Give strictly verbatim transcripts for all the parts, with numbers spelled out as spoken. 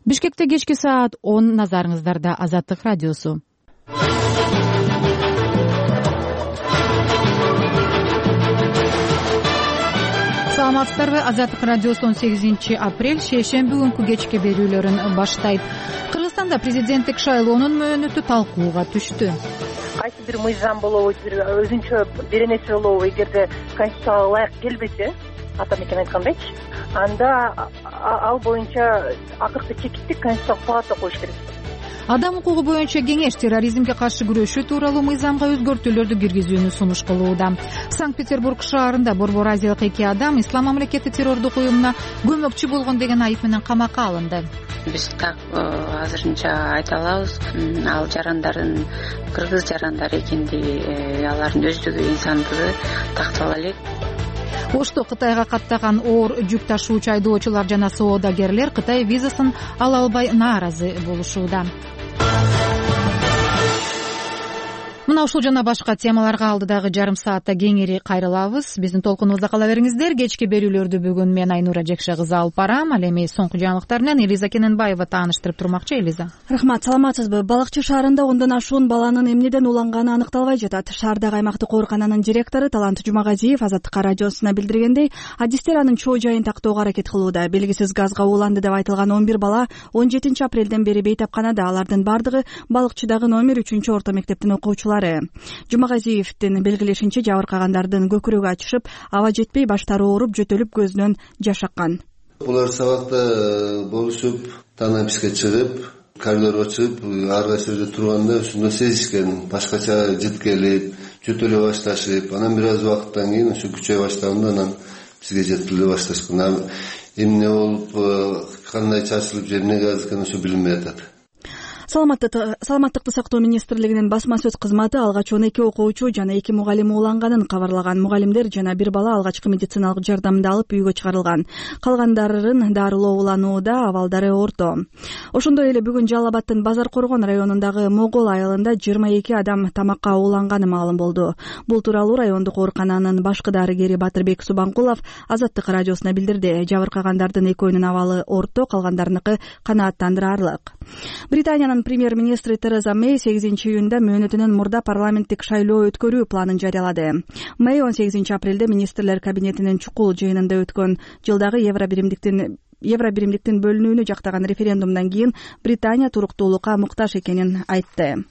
Бишкекте кечки саат он, назарыңыздарда Азаттык радиосу. Саламатсыздарбы? Азаттык радиосу он сегизинчи апрель шейшемби күнкү кечки берүүлөрүн баштайт. Кыргызстанда президенттик шайлоонун мөөнөтү талкууга түштү. Кайсы бир мыйзам болобу, бир өзүнчө бир нерсе болобу, эгерде конституцияга ылайык келбесе, атамекен айткандайчы, анда ал боюнча акыркы чекитти конституциялык палата коюш керек. Адам укугу боюнча кеңеш терроризмге каршы күрөшүү тууралуу мыйзамга өзгөртүүлөрдү киргизүүнү сунуш кылууда. Санкт-Петербург шаарында Борбор Азиялык эки адам ислам мамлекети террордук уюмуна көмөкчү болгон деген айып менен камакка алынды. Биз так азырынча айта алабыз, ал жарандардын кыргыз жарандар экендиги, алардын өздүгү, инсандыгы тактала элек. Ошто Кытайга каттаган оор жүк ташуучу айдоочулар жана соодагерлер Кытай визасын ала албай нааразы болушууда. Мына ушул жана башка темаларга алдыдагы жарым саатта кеңири кайрылабыз. Биздин толкунубузда кала бериңиздер. Кечки берүүлөрдү бүгүн мен Айнура Жекше кызы алып барам. Ал эми соңку жаңылыктар менен Элиза Кененбаева тааныштырып турмакчы. Элиза. Рахмат, саламатсызбы? Балыкчы шаарында ондон ашуун баланын эмнеден уланганы аныкталбай жатат. Шаардагы аймактык оорукананын директору Талант Жумагазиев Азаттык радиосуна билдиргендей, адистер анын чоо жайын тактоого аракет кылууда. Белгисиз газга ууланды деп айтылган он бир бала он жетинчи апрелден бери бейтапканада. Алардын бардыгы Балыкчыдагы номер үчүнчү орто мектептин окуучулары. Жумагазиевдин белгилешинче, жабыркагандардын көкүрөгү ачышып, аба жетпей, баштары ооруп, жөтөлүп, көзүнөн жаш аккан. Булар сабакта болушуп, танаписке чыгып, коридорго чыгып, ар кайсы жерде турганда ушундай сезишкен, башкача жеткелип, жөтөлө башташып, анан бир аз убакыттан кийин ушу күчөй баштаганда анан бизге жеткиле башташкан. Эмне болуп, кандай чачылып, эмне газ экени ушу билинбей атат. Саламаттыкты сактоо министрлигинин басма сөз кызматы алгач он эки окуучу жана эки мугалим ууланганын кабарлаган. Мугалимдер жана бир бала алгачкы медициналык жардамды алып үйгө чыгарылган. Калгандарын дарылоо уланууда, абалдары орто. Ошондой эле бүгүн Жалал Абадтын Базар Коргон районундагы Могол айылында жыйырма эки адам тамакка ууланганы маалым болду. Бул тууралуу райондук оорукананын башкы дарыгери Батырбек Субанкулов Азаттык радиосуна билдирди. Жабыркагандардын экөөнүн абалы орто, калгандарыныкы канааттандырарлык. Британиянын премьер-министри Тереза Мэй сегизинчи июнда мөөнөтүнөн мурда парламенттик шайлоо өткөрүү планын жарыялады. Мэй он сегизинчи апрелде министрлер кабинетинин чукул жыйынында өткөн жылдагы евро биримдиктин евро биримдиктин бөлүнүүнү жактаган референдумдан кийин Британия туруктуулукка муктаж экенин айтты.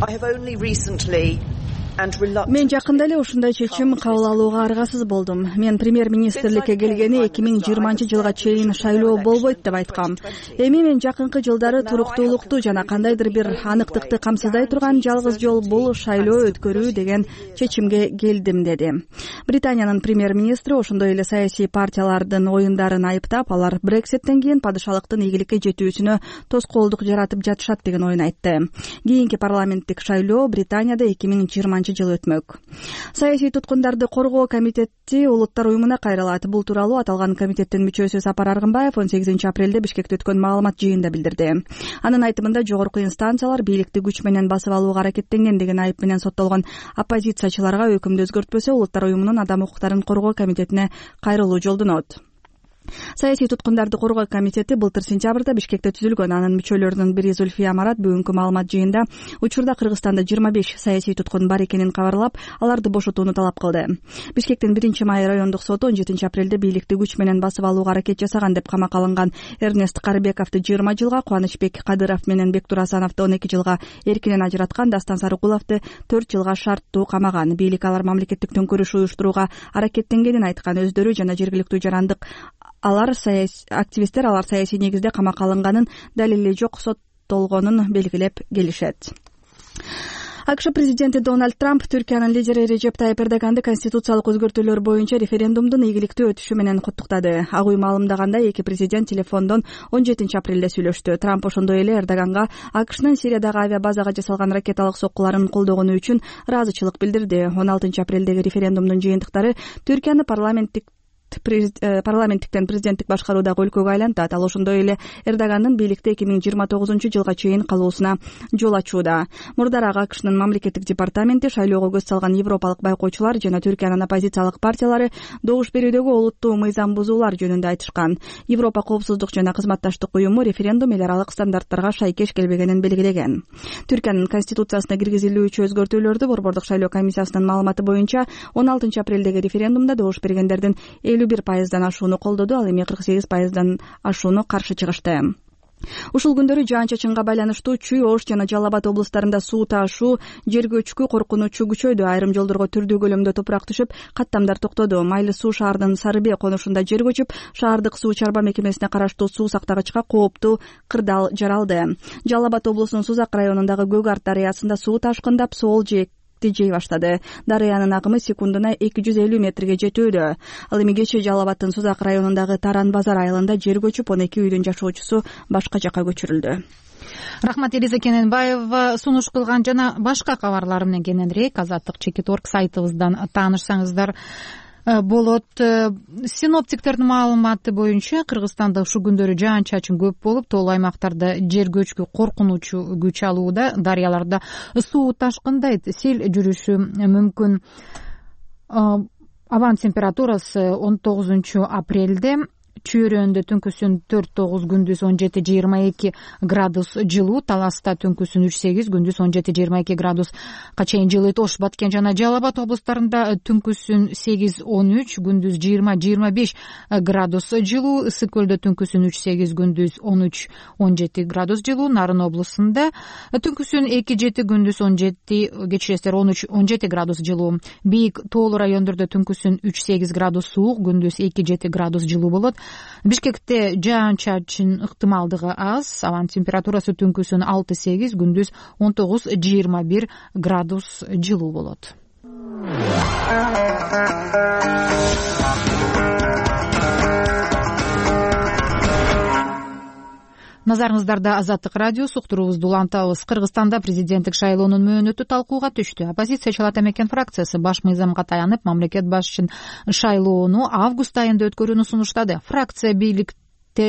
Мен жакында эле ушундай чечим кабыл алууга аргасыз болдум. Мен премьер-министрликке келгени эки миң жыйырманчы жылга чейин шайлоо болбойт деп айткам. Эми мен жакынкы жылдары туруктуулукту жана кандайдыр бир аныктыкты камсыздай турган жалгыз жол бул шайлоо өткөрүү деген чечимге келдим, деди. Британиянын премьер-министри ошондой эле саясий партиялардын оюндарын айыптап, алар Брекситтен кийин падышалыктын ийгиликке жетүүсүнө тоскоолдук жаратып жатышат деген оюн айтты. Кийинки парламенттик шайлоо Британияда эки миң жыйырманчы жыл өтмөк. Саясий туткундарды коргоо комитети улуттар уюмуна кайрылат. Бул тууралуу аталган комитеттин мүчөсү Сапар Аргынбаев он сегизинчи апрелде Бишкекте өткөн маалымат жыйынында билдирди. Анын айтымында жогорку инстанциялар бийликти күч менен басып алууга аракеттенген деген айып менен соттолгон оппозициячыларга өкүмдү өзгөртпөсө улуттар уюмунун адам укуктарын коргоо комитетине кайрылуу жолдонот. Саясий туткундарды коргоо комитети былтыр сентябрда Бишкекте түзүлгөн. Анын мүчөлөрүнүн бири Зульфия Марат бүгүнкү маалымат жыйында учурда Кыргызстанда жыйырма беш саясий туткун бар экенин кабарлап, аларды бошотууну талап кылды. Бишкектин биринчи май райондук соту он жетинчи апрелде бийликти күч менен басып алууга аракет жасаган деп камакка алынган Эрнест Карыбековду жыйырма жылга, Кубанычбек Кадыров менен Бектур Асановду он эки жылга эркинен ажыраткан, Дастан Сарыкуловду төрт жылга шарттуу камаган. Бийлик алар мамлекеттик төңкөрүш уюштурууга аракеттенгенин айткан. Өздөрү жана жергиликтүү жарандык алар саясий активисттер алар саясий негизде камакка алынганын, далили жок соттолгонун белгилеп келишет. АКШ президенти Дональд Трамп Түркиянын лидери Режеп Тайып Эрдоганды конституциялык өзгөртүүлөр боюнча референдумдун ийгиликтүү өтүшү менен куттуктады. Ак үй маалымдагандай, эки президент телефондон он жетинчи апрелде сүйлөштү. Трамп ошондой эле Эрдоганга АКШнын Сириядагы авиабазага жасалган ракеталык соккуларын колдогону үчүн ыраазычылык билдирди. он алтынчы апрелдеги референдумдун жыйынтыктары Түркияны парламенттик парламенттиктен президенттик башкаруудагы өлкөгө айлантат. Ал ошондой эле Эрдогандын бийликте эки миң жыйырма тогузунчу жылга чейин калуусуна жол ачууда. Мурдараак АКШнын мамлекеттик департаменти шайлоого көз салган европалык байкоочулар жана Түркиянын оппозициялык партиялары добуш берүүдөгү олуттуу мыйзам бузуулар жөнүндө айтышкан. Европа коопсуздук жана кызматташтык уюму референдум эл аралык стандарттарга шайкеш келбегенин белгилеген. Түркиянын конституциясына киргизилүүчү өзгөртүүлөрдү Борбордук шайлоо комиссиясынын маалыматы боюнча он алтынчы апрелдеги референдумда добуш бергендердин элүү бир пайыздан ашууну колдоду, ал эми кырк сегиз пайыздан ашууну каршы чыгышты. Ушул күндөрү жаан-чачынга байланыштуу Чүй, Ош жана Жалал Абад облустарында суу ташуу, жер көчкү коркунучу күчөйдү. Айрым жолдорго түрдүү көлөмдө топурак түшүп, каттамдар токтоду. Майлы суу шаардын Сарыбе конушунда жер көчүп, шаардык суу чарба мекемесине караштуу суу сактагычка кооптуу кырдаал жаралды. Жалал Абад облусунун Сузак районундагы Көк Арт дарыясында суу ташкындап, сол жээк жей баштады. Дарыянын агымы секундуна эки жүз элүү метрге жетүүдө. Ал эми кечээ Жалал Абадтын Сузак районундагы Таран базар айылында жер көчүп, он эки үйдүн жашоочусу башка жакка көчүрүлдү. Рахмат, Элиза Кененбаева сунуш кылган жана башка кабарлар менен кененирээк азаттык чекит точка орг сайтыбыздан таанышсаңыздар болот. Синоптиктердин маалыматы боюнча Кыргызстанда ушул күндөрү жаан-чачын көп болуп, тоолуу аймактарда жер көчкү коркунучу күч алууда, дарыяларда суу ташкындайт, сел жүрүшү мүмкүн. Абан температурасы он тогузунчу апрелде Чүйрөндө түнкүсүн төрт тогуз, күндүз он жети жыйырма эки градус жылуу, Таласта түнкүсүн үч сегиз, күндүз он жети жыйырма эки градуска чейин жылыйт. Ош, Баткен жана Жалал Абад облустарында түнкүсүн сегиз он үч, күндүз жыйырма жыйырма беш градус жылуу, Ысык көлдө түнкүсүн үч сегиз, күндүз он үч он жети градус жылуу, Нарын облусунда түнкүсүн эки жети, күндүз он жети, кечиресиздер он үч он жети градус жылуу. Бийик тоолуу райондордо түнкүсүн үч сегиз градус суук, күндүз эки жети градус жылуу болот. Бишкекте жаан-чачын ыктымалдыгы аз, абан температурасы түнкүсүн алты сегиз, күндүз он тогуз жыйырма бир градус жылуу болот. Назарыңыздарда Азаттык радиосу, уктуруубузду улантабыз. Кыргызстанда президенттик шайлоонун мөөнөтү талкууга түштү. Оппозициячылар Ата Мекен фракциясы баш мыйзамга таянып, мамлекет башчын шайлоону август айында өткөрүүнү сунуштады. Фракция бийликтер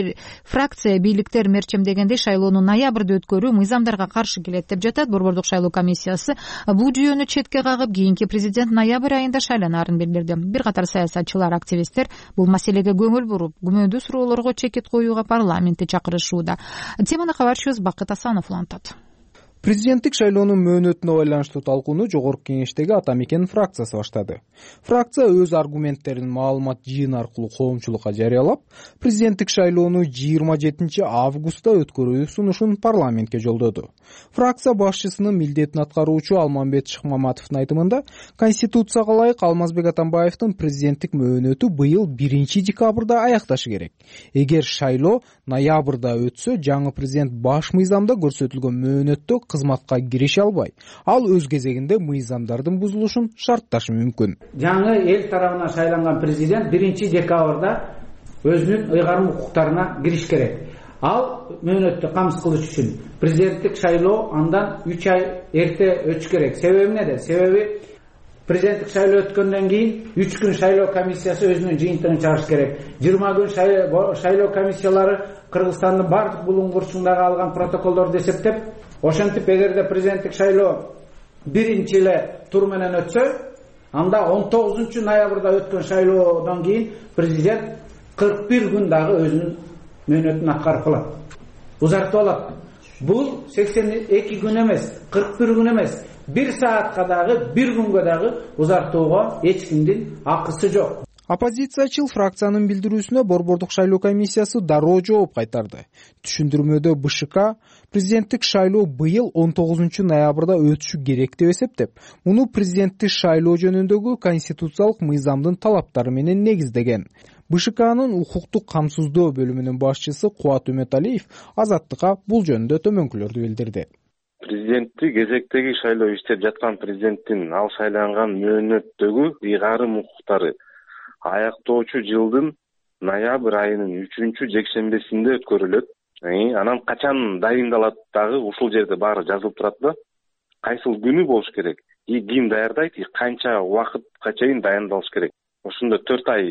фракция бийликтер мерчемдегендей шайлоону ноябрда өткөрүү мыйзамдарга каршы келет деп жатат. Борбордук шайлоо комиссиясы бул жүйөнү четке кагып, кийинки президент ноябрь айында шайланарын билдирди. Бир катар саясатчылар, активисттер бул маселеге көңүл буруп, күмөндүү суроолорго чекит коюуга парламентти чакырышууда. Теманы кабарчыбыз Бакыт Асанов улантат. Президенттик шайлоонун мөөнөтүнө байланыштуу талкууну Жогорку Кеңештеги Ата Мекен фракциясы баштады. Фракция өз аргументтерин маалымат жыйын аркылуу коомчулукка жарыялап, президенттик шайлоону жыйырма жетинчи августта өткөрүү сунушун парламентке жолдоду. Фракция башчысынын милдетин аткаруучу Алмамбет Шыкмаматовдун айтымында, Конституцияга ылайык Алмазбек Атамбаевдин президенттик мөөнөтү быйыл биринчи декабрда аякташы керек. Эгер шайлоо ноябрда өтсө, жаңы президент баш мыйзамда көрсөтүлгөн мөөнөттө кызматка кирише албай, ал өз кезегинде мыйзамдардын бузулушун шартташы мүмкүн. Жаңы эл тарабынан шайланган президент биринчи декабрда өзүнүн ыйгарым укуктарына кириш керек. Ал мөөнөттү камсыз кылыш үчүн президенттик шайлоо андан үч ай эрте өтүш керек. Себеби эмнеде? Себеби президенттик шайлоо өткөндөн кийин үч күн шайлоо комиссиясы өзүнүн жыйынтыгын чыгарыш керек. жыйырма күн шайлоо комиссиялары Кыргызстандын бардык булуңгурчундагы алган протоколдорду эсептеп, ошентип эгерде президенттик шайлоо биринчи эле тур менен өтсө, анда он тогузунчу ноябрда өткөн шайлоодон кийин президент кырк бир күн дагы өзүнүн мөөнөтүн аткарып калат. Узартып алат. Бул сексен эки күн эмес, кырк бир күн эмес, бир саатка дагы, бир күнгө дагы узартууга эч кимдин акысы жок. Оппозициячыл фракциянын билдирүүсүнө Борбордук шайлоо комиссиясы дароо жооп кайтарды. Түшүндүрмөдө БШК президенттик шайлоо быйыл он тогузунчу ноябрда өтүшү керек деп эсептеп, муну президенттик шайлоо жөнүндөгү конституциялык мыйзамдын талаптары менен негиздеген. БШКнын укуктук камсыздоо бөлүмүнүн башчысы Кубат Үмөталиев Азаттыкка бул жөнүндө төмөнкүлөрдү билдирди. Президенттик кезектеги шайлоо иштеп жаткан президенттин ал шайланган мөөнөттөгү ыйгарым укуктары аяктоочу жылдын ноябрь айынын үчүнчү жекшембесинде өткөрүлөт. Анан качан дайындалат дагы ушул жерде баары жазылып турат да. Кайсыл күнү болуш керек, и ким даярдайт, и канча убакытка чейин дайындалыш керек. Ошондо төрт ай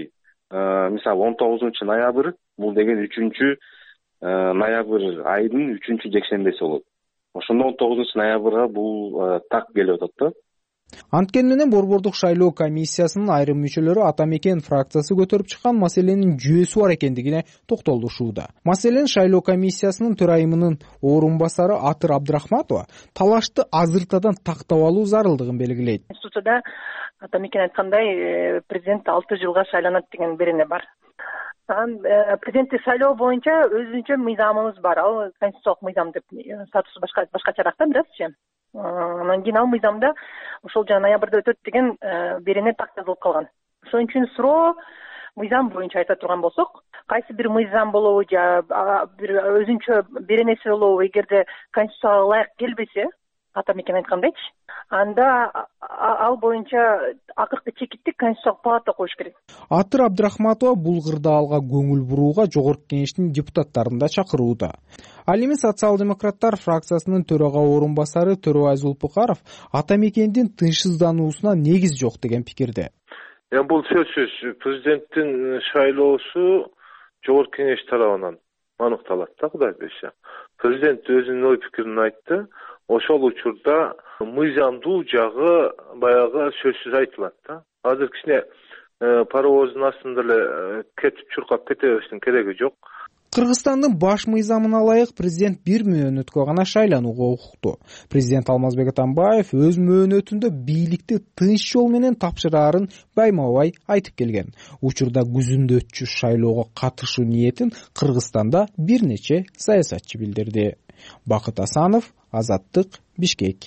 мисалы он тогузунчу ноябрь бул деген үчүнчү ноябрь айдын үчүнчү жекшембеси болот. Ошондо он тогузунчу ноябрга бул так келип атат да. Анткени менен Борбордук шайлоо комиссиясынын айрым мүчөлөрү ата мекен фракциясы көтөрүп чыккан маселенин жүйөсү бар экендигине токтолушууда. Маселен шайлоо комиссиясынын төрайымынын орун басары Атыр Абдрахматова талашты азыртадан тактап алуу зарылдыгын белгилейт. Конституцияда ата мекен айткандай президент алты жылга шайланат деген берене бар. Президенттик шайлоо боюнча өзүнчө мыйзамыбыз бар. Ал конституциялык мыйзам деп статусу башка башкачараак да биразчы. Анан кийин ал мыйзамда ошол жана ноябрда өтөт деген берене так жазылып калган. Ошон үчүн суроо мыйзам боюнча айта турган болсок, кайсы бир мыйзам болобу же бир өзүнчө беренеси болобу, эгерде конституцияга ылайык келбесе, ата мекен айткандайчы, анда ал боюнча акыркы чекитти Конституциялык палата коюш керек. Атыр Абдрахматова бул кырдаалга көңүл бурууга Жогорку Кеңештин депутаттарын да чакырууда. Ал эми социал-демократтар фракциясынын төрага орун басары Төрөбай Зулпукаров ата мекендин тынчсыздануусуна негиз жок деген пикирде. Эми бул сөзсүз президенттин шайлоосу Жогорку Кеңеш тарабынан аныкталат да, Кудай берсе. Президент өзүнүн ой пикирин айтты. Ошол учурда мыйзамдуу жагы баягы сөзсүз айтылат да. Азыр кичине паровоздун астында эле кетип чуркап кете бериштин кереги жок. Кыргызстандын баш мыйзамына ылайык президент бир мөөнөткө гана шайланууга укуктуу. Президент Алмазбек Атамбаев өз мөөнөтүндө бийликти тынч жол менен тапшыраарын байма-бай айтып келген. Учурда күзүндө өтчү шайлоого катышуу ниетин Кыргызстанда бир нече саясатчы билдирди. Бакыт Асанов, Азаттык, Бишкек.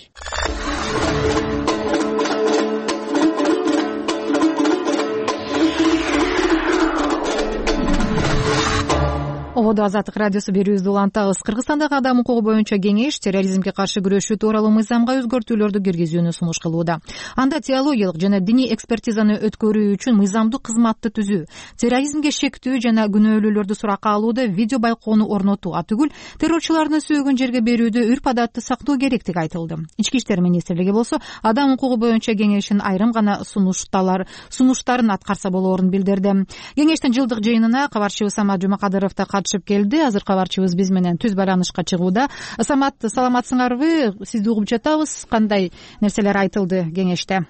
Ободо Азаттык радиосу берүүбүздү улантабыз. Кыргызстандагы адам укугу боюнча кеңеш терроризмге каршы күрөшүү тууралуу мыйзамга өзгөртүүлөрдү киргизүүнү сунуш кылууда. Анда теологиялык жана диний экспертизаны өткөрүү үчүн мыйзамдуу кызматты түзүү, терроризмге шектүү жана күнөөлүүлөрдү суракка алууда видео байкоону орнотуу атүгүл террорчулардын сөөгөн жерге берүүдө үрп адатты сактоо керектиги айтылды. Ички иштер министрлиги болсо адам укугу боюнча кеңештин айрым гана сунушталар сунуштарын аткарса болоорун билдирди. Кеңештин жылдык жыйынына кабарчыбыз Самат Жумакадыров да катышып келди. Азыр кабарчыбыз биз менен түз байланышка чыгууда. Самат, саламатсыңарбы? Сизди угуп жатабыз. Кандай нерселер айтылды кеңеште?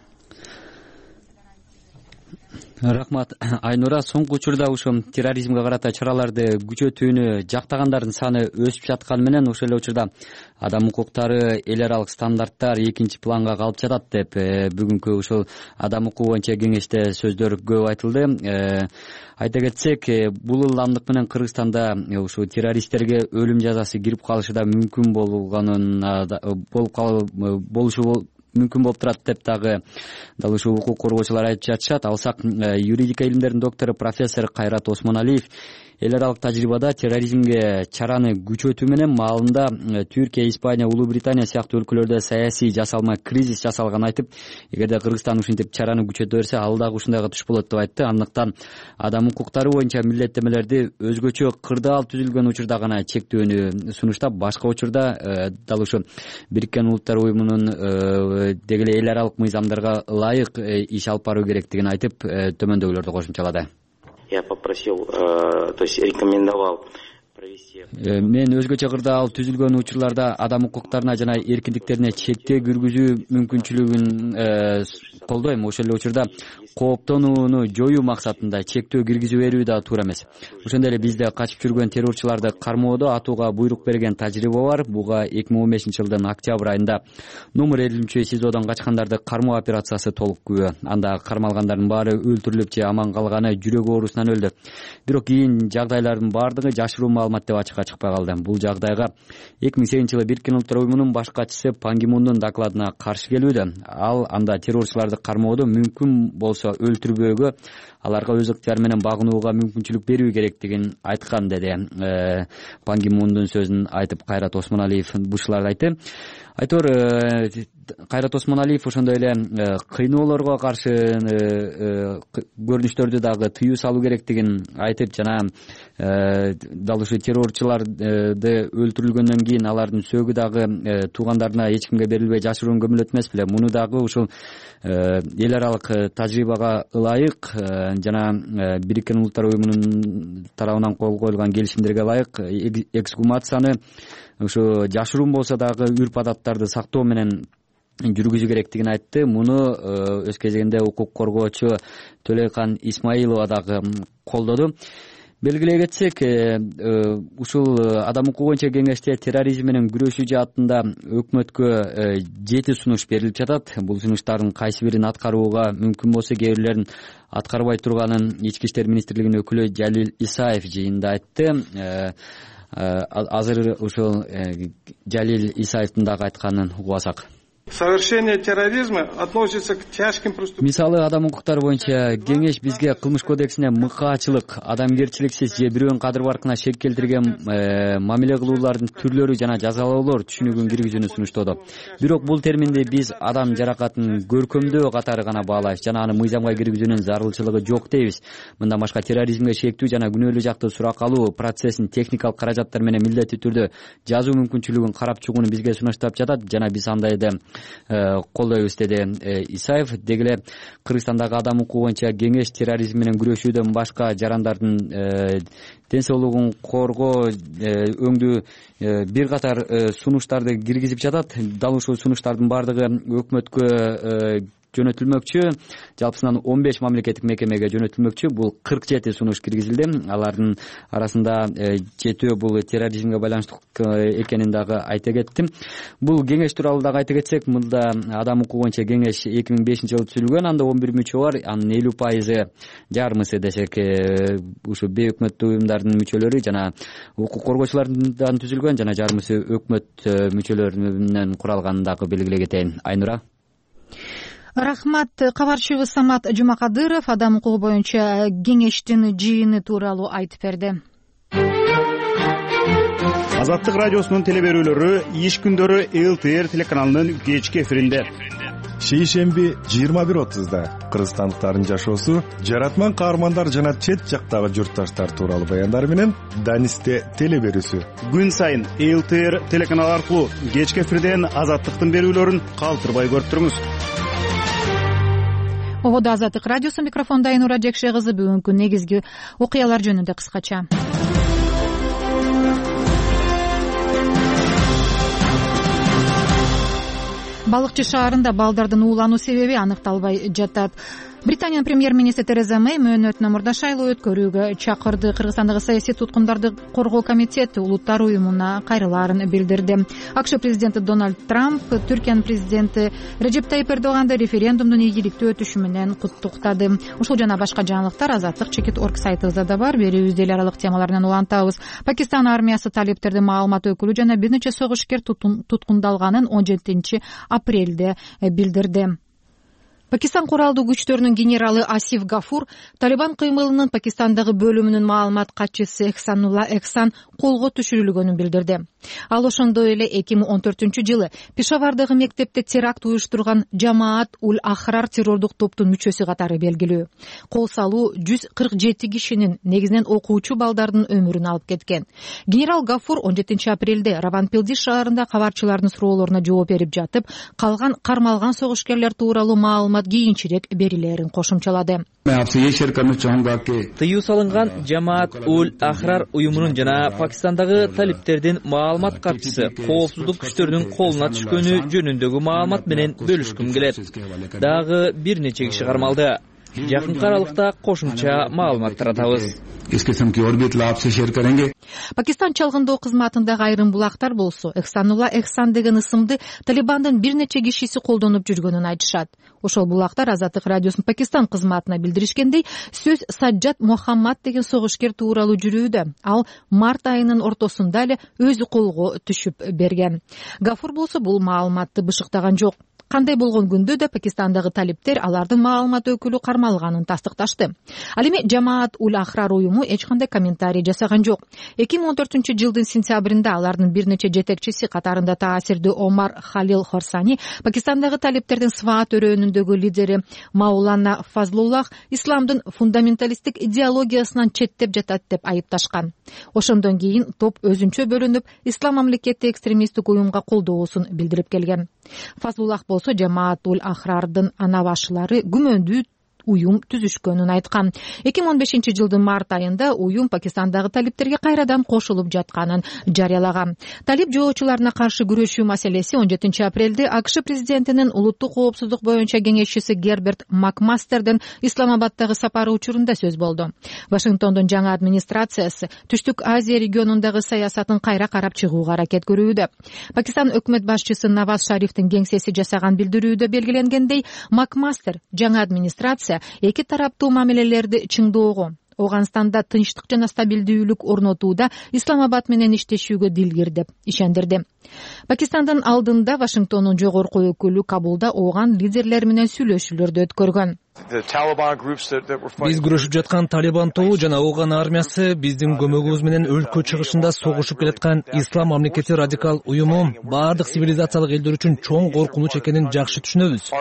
Рахмат, Айнура. Соңку учурда ушул терроризмге карата чараларды күчөтүүнү жактагандардын саны өсүп жатканы менен ошол эле учурда адам укуктары, эл аралык стандарттар экинчи планга калып жатат деп бүгүнкү ушул адам укугу боюнча кеңеште сөздөр көп айтылды. Айта кетсек, бул ылдамдык менен Кыргызстанда ушул террористтерге өлүм жазасы кирип калышы да мүмкүн болгонун болуп болушу мүмкүн болуп турат деп дагы дал ушул укук коргоочулар айтып жатышат. Алсак, юридика илимдеринин доктору профессор Кайрат Осмоналиев эл аралык тажрыйбада терроризмге чараны күчөтүү менен маалында Түркия, Испания, Улуу Британия сыяктуу өлкөлөрдө саясий жасалма кризис жасалганын айтып, эгерде Кыргызстан ушинтип чараны күчөтө берсе, ал дагы ушундайга туш болот деп айтты. Андыктан адам укуктары боюнча милдеттемелерди өзгөчө кырдаал түзүлгөн учурда гана чектөөнү сунуштап, башка учурда дал ушу Бириккен Улуттар уюмунун деги эле эл аралык мыйзамдарга ылайык иш алып баруу керектигин айтып, төмөндөгүлөрдү кошумчалады. Я попросил, то есть рекомендовал провести. Мен өзгөчө кырдаал түзүлгөн учурларда адам укуктарына жана эркиндиктерине чектөө киргизүү мүмкүнчүлүгүн колдойм. Ошол эле учурда кооптонууну жоюу максатында чектөө киргизип берүү да туура эмес. Ошондой эле бизде качып жүргөн террорчуларды кармоодо атууга буйрук берген тажрыйба бар. Буга эки миң он бешинчи жылдын октябрь айында номер элүүнчү СИЗОдон качкандарды кармоо операциясы толук күбө. Анда кармалгандардын баары өлтүрүлүп же аман калганы жүрөк оорусунан өлдү. Бирок кийин жагдайлардын баардыгы жашыруу маалымат деп ачыкка чыкпай калды. Бул жагдайга эки миң сегизинчи жылы Бириккен Улуттар уюмунун баш катчысы Пан Ги Мундун докладына каршы келүүдө. Ал анда террорчуларды кармоодо мүмкүн болсо өлтүрбөөгө, аларга өз ыктыяры менен багынууга мүмкүнчүлүк берүү керектигин айткан деди. Пан Ги Мундун сөзүн айтып Кайрат Осмоналиев бушуларды айтты. айтор Кайрат Осмоналиев ошондой эле кыйноолорго каршы көрүнүштөрдү дагы тыюу салуу керектигин айтып, жана дал ушул террорчуларды өлтүрүлгөндөн кийин алардын сөөгү дагы туугандарына эч кимге берилбей жашыруун көмүлөт эмес беле, муну дагы ушул эл аралык тажрыйбага ылайык жана Бириккен Улуттар уюмунун тарабынан кол коюлган келишимдерге ылайык эксгумацияны ушу жашыруун болсо дагы үрп адаттарды сактоо менен жүргүзүү керектигин айтты. Муну өз кезегинде укук коргоочу Төлөйкан Исмаилова дагы колдоду. Белгилей кетсек, ушул Адам укугу боюнча кеңеште терроризм менен күрөшүү жаатында өкмөткө жети сунуш берилип жатат. Бул сунуштардын кайсы бирин аткарууга мүмкүн болсо, кээ бирлерин аткарбай турганын Ички иштер министрлигинин өкүлү Жалил Исаев жыйында айтты. Азыр ушул Жалил Исаевдин дагы айтканын угубасак. Совершение терроризма относится к тяжким преступлениям. Мисалы, адам укуктары боюнча кеңеш бизге кылмыш кодексине мыкаачылык, адамгерчиликсиз же бирөөнүн кадыр баркына шек келтирген мамиле кылуулардын түрлөрү жана жазалоолор түшүнүгүн киргизүүнү сунуштоду. Бирок бул терминди биз адам жаракатын көркөмдөө катары гана баалайбыз жана аны мыйзамга киргизүүнүн зарылчылыгы жок дейбиз. Мындан башка терроризмге шектүү жана күнөөлүү жактуу сурак алуу процессин техникалык каражаттар менен милдеттүү түрдө жазуу мүмкүнчүлүгүн карап чыгууну бизге сунуштап жатат жана биз андайды колдойбуз, деди Исаев. Деги эле Кыргызстандагы адам укугу боюнча кеңеш терроризм менен күрөшүүдөн башка жарандардын ден соолугун коргоо өңдүү бир катар сунуштарды киргизип жатат. Дал ушул сунуштардын баардыгы өкмөткө жөнөтүлмөкчү. Жалпысынан он беш мамлекеттик мекемеге жөнөтүлмөкчү. Бул кырк жети сунуш киргизилди. Алардын арасында жетөө бул терроризмге байланыштуу экенин дагы айта кеттим. Бул кеңеш тууралуу дагы айта кетсек, мында адам укугу боюнча кеңеш эки миң бешинчи жылы түзүлгөн. Анда он бир мүчө бар. Анын элүү пайызы жарымысы десек ушу бейөкмөттүү уюмдардын мүчөлөрү жана укук коргоочулардан түзүлгөн, жана жарымысы өкмөт мүчөлөрүнөн куралганын дагы белгилей кетейин. Айнура. Рахмат. Кабарчыбыз Самат Жумакадыров адам укугу боюнча кеңештин жыйыны тууралуу айтып берди. Азаттык радиосунун телеберүүлөрү иш күндөрү эл ти эр телеканалынын кечки эфиринде. Шейшемби жыйырма бир отузда кыргызстандыктардын жашоосу, жаратман каармандар жана чет жактагы журтташтар тууралуу баяндар менен Данисте телеберүүсү. Күн сайын эл ти эр телеканалы аркылуу кечки эфирден Азаттыктын берүүлөрүн калтырбай көрүп туруңуз. Ободо Азаттык радиосу, микрофонда Айнура Жекше кызы. Бүгүнкү негизги окуялар жөнүндө кыскача. Балыкчы шаарында балдардын уулануу себеби аныкталбай жатат. Британиянын премьер-министри Тереза Мэй мөөнөтүнө мурда шайлоо өткөрүүгө чакырды. Кыргызстандагы саясий туткундарды коргоо комитети улуттар уюмуна кайрылаарын билдирди. АКШ президенти Дональд Трамп Түркиянын президенти Режеп Тайип Эрдоганды референдумдун ийгиликтүү өтүшү менен куттуктады. Ушул жана башка жаңылыктар Азаттык чекит орг сайтыбызда да бар. Берүүбүздө эл аралык темалар менен улантабыз. Пакистан армиясы талиптердин маалымат өкүлү жана бир нече согушкер туткундалганын он жетинчи апрелде билдирди. Пакистан куралдуу күчтөрүнүн генералы Асиф Гафур Талибан кыймылынын Пакистандагы бөлүмүнүн маалымат катчысы Эхсанулла Эхсан колго түшүрүлгөнүн билдирди. Ал ошондой эле эки миң он төртүнчү жылы Пешавардагы мектепте теракт уюштурган Жамаат Уль Ахрар террордук топтун мүчөсү катары белгилүү. Кол салуу жүз кырк жети кишинин, негизинен окуучу балдардын өмүрүн алып кеткен. Генерал Гафур он жетинчи апрелде Раванпилди шаарында кабарчылардын суроолоруна жооп берип жатып, калган кармалган согушкерлер тууралуу маалымат кийинчерээк берилерин кошумчалады. Тыюу салынган Жамаат Уль Ахрар уюмунун жана Пакистандагы талиптердин маалымат катчысы коопсуздук күчтөрүнүн колуна түшкөнү жөнүндөгү маалымат менен бөлүшкүм келет. Дагы бир нече киши кармалды. Жакынкы аралыкта кошумча маалымат таратабыз. Пакистан чалгындоо кызматындагы айрым булактар болсо, Эхсанулла Эхсан деген ысымды Талибандын бир нече кишиси колдонуп жүргөнүн айтышат. Ошол булактар Азаттык радиосунун Пакистан кызматына билдиришкендей, сөз Саджат Мухаммад деген согушкер тууралуу жүрүүдө. Ал март айынын ортосунда эле өзү колго түшүп берген. Гафур болсо бул маалыматты бышыктаган жок. кандай болгон күндө да Пакистандагы талиптер алардын маалымат өкүлү кармалганын тастыкташты. Ал эми Жамаат Уль Ахрар уюму эч кандай комментарий жасаган жок. эки миң он төртүнчү жылдын сентябрында алардын бир нече жетекчиси катарында таасирдүү Омар Халил Хорсани Пакистандагы талиптердин Сваат өрөөнүндөгү лидери Маулана Фазлуллах исламдын фундаменталисттик идеологиясынан четтеп жатат деп айыпташкан. Ошондон кийин топ өзүнчө бөлүнүп, ислам мамлекети экстремисттик уюмга колдоосун билдирип келген. Фазлуллах болсо Жамаат Уль Ахрардын ана башчылары күмөндүү уюм түзүшкөнүн айткан. эки миң он бешинчи жылдын март айында уюм Пакистандагы талиптерге кайрадан кошулуп жатканын жарыялаган. Талип жоочуларына каршы күрөшүү маселеси он жетинчи апрелде АКШ президентинин улуттук коопсуздук боюнча кеңешчиси Герберт Макмастердин Исламабадтагы сапары учурунда сөз болду. Вашингтондун жаңы администрациясы Түштүк Азия регионундагы саясатын кайра карап чыгууга аракет көрүүдө. Пакистан өкмөт башчысы Наваз Шарифтин кеңсеси жасаган билдирүүдө белгиленгендей, Макмастер жаңы администрация эки тараптуу мамилелерди чыңдоого, Ооганстанда тынчтык жана стабилдүүлүк орнотууда Исламабад менен иштешүүгө дилгир деп ишендирди. Пакистандын алдында Вашингтондун жогорку өкүлү Кабулда ооган лидерлер менен сүйлөшүүлөрдү өткөргөн. Биз күрөшүп жаткан Талибан тобу жана ооган армиясы биздин көмөгүбүз менен өлкө чыгышында согушуп келаткан ислам мамлекети радикал уюму баардык цивилизациялык элдер үчүн чоң коркунуч экенин жакшы түшүнөбүз,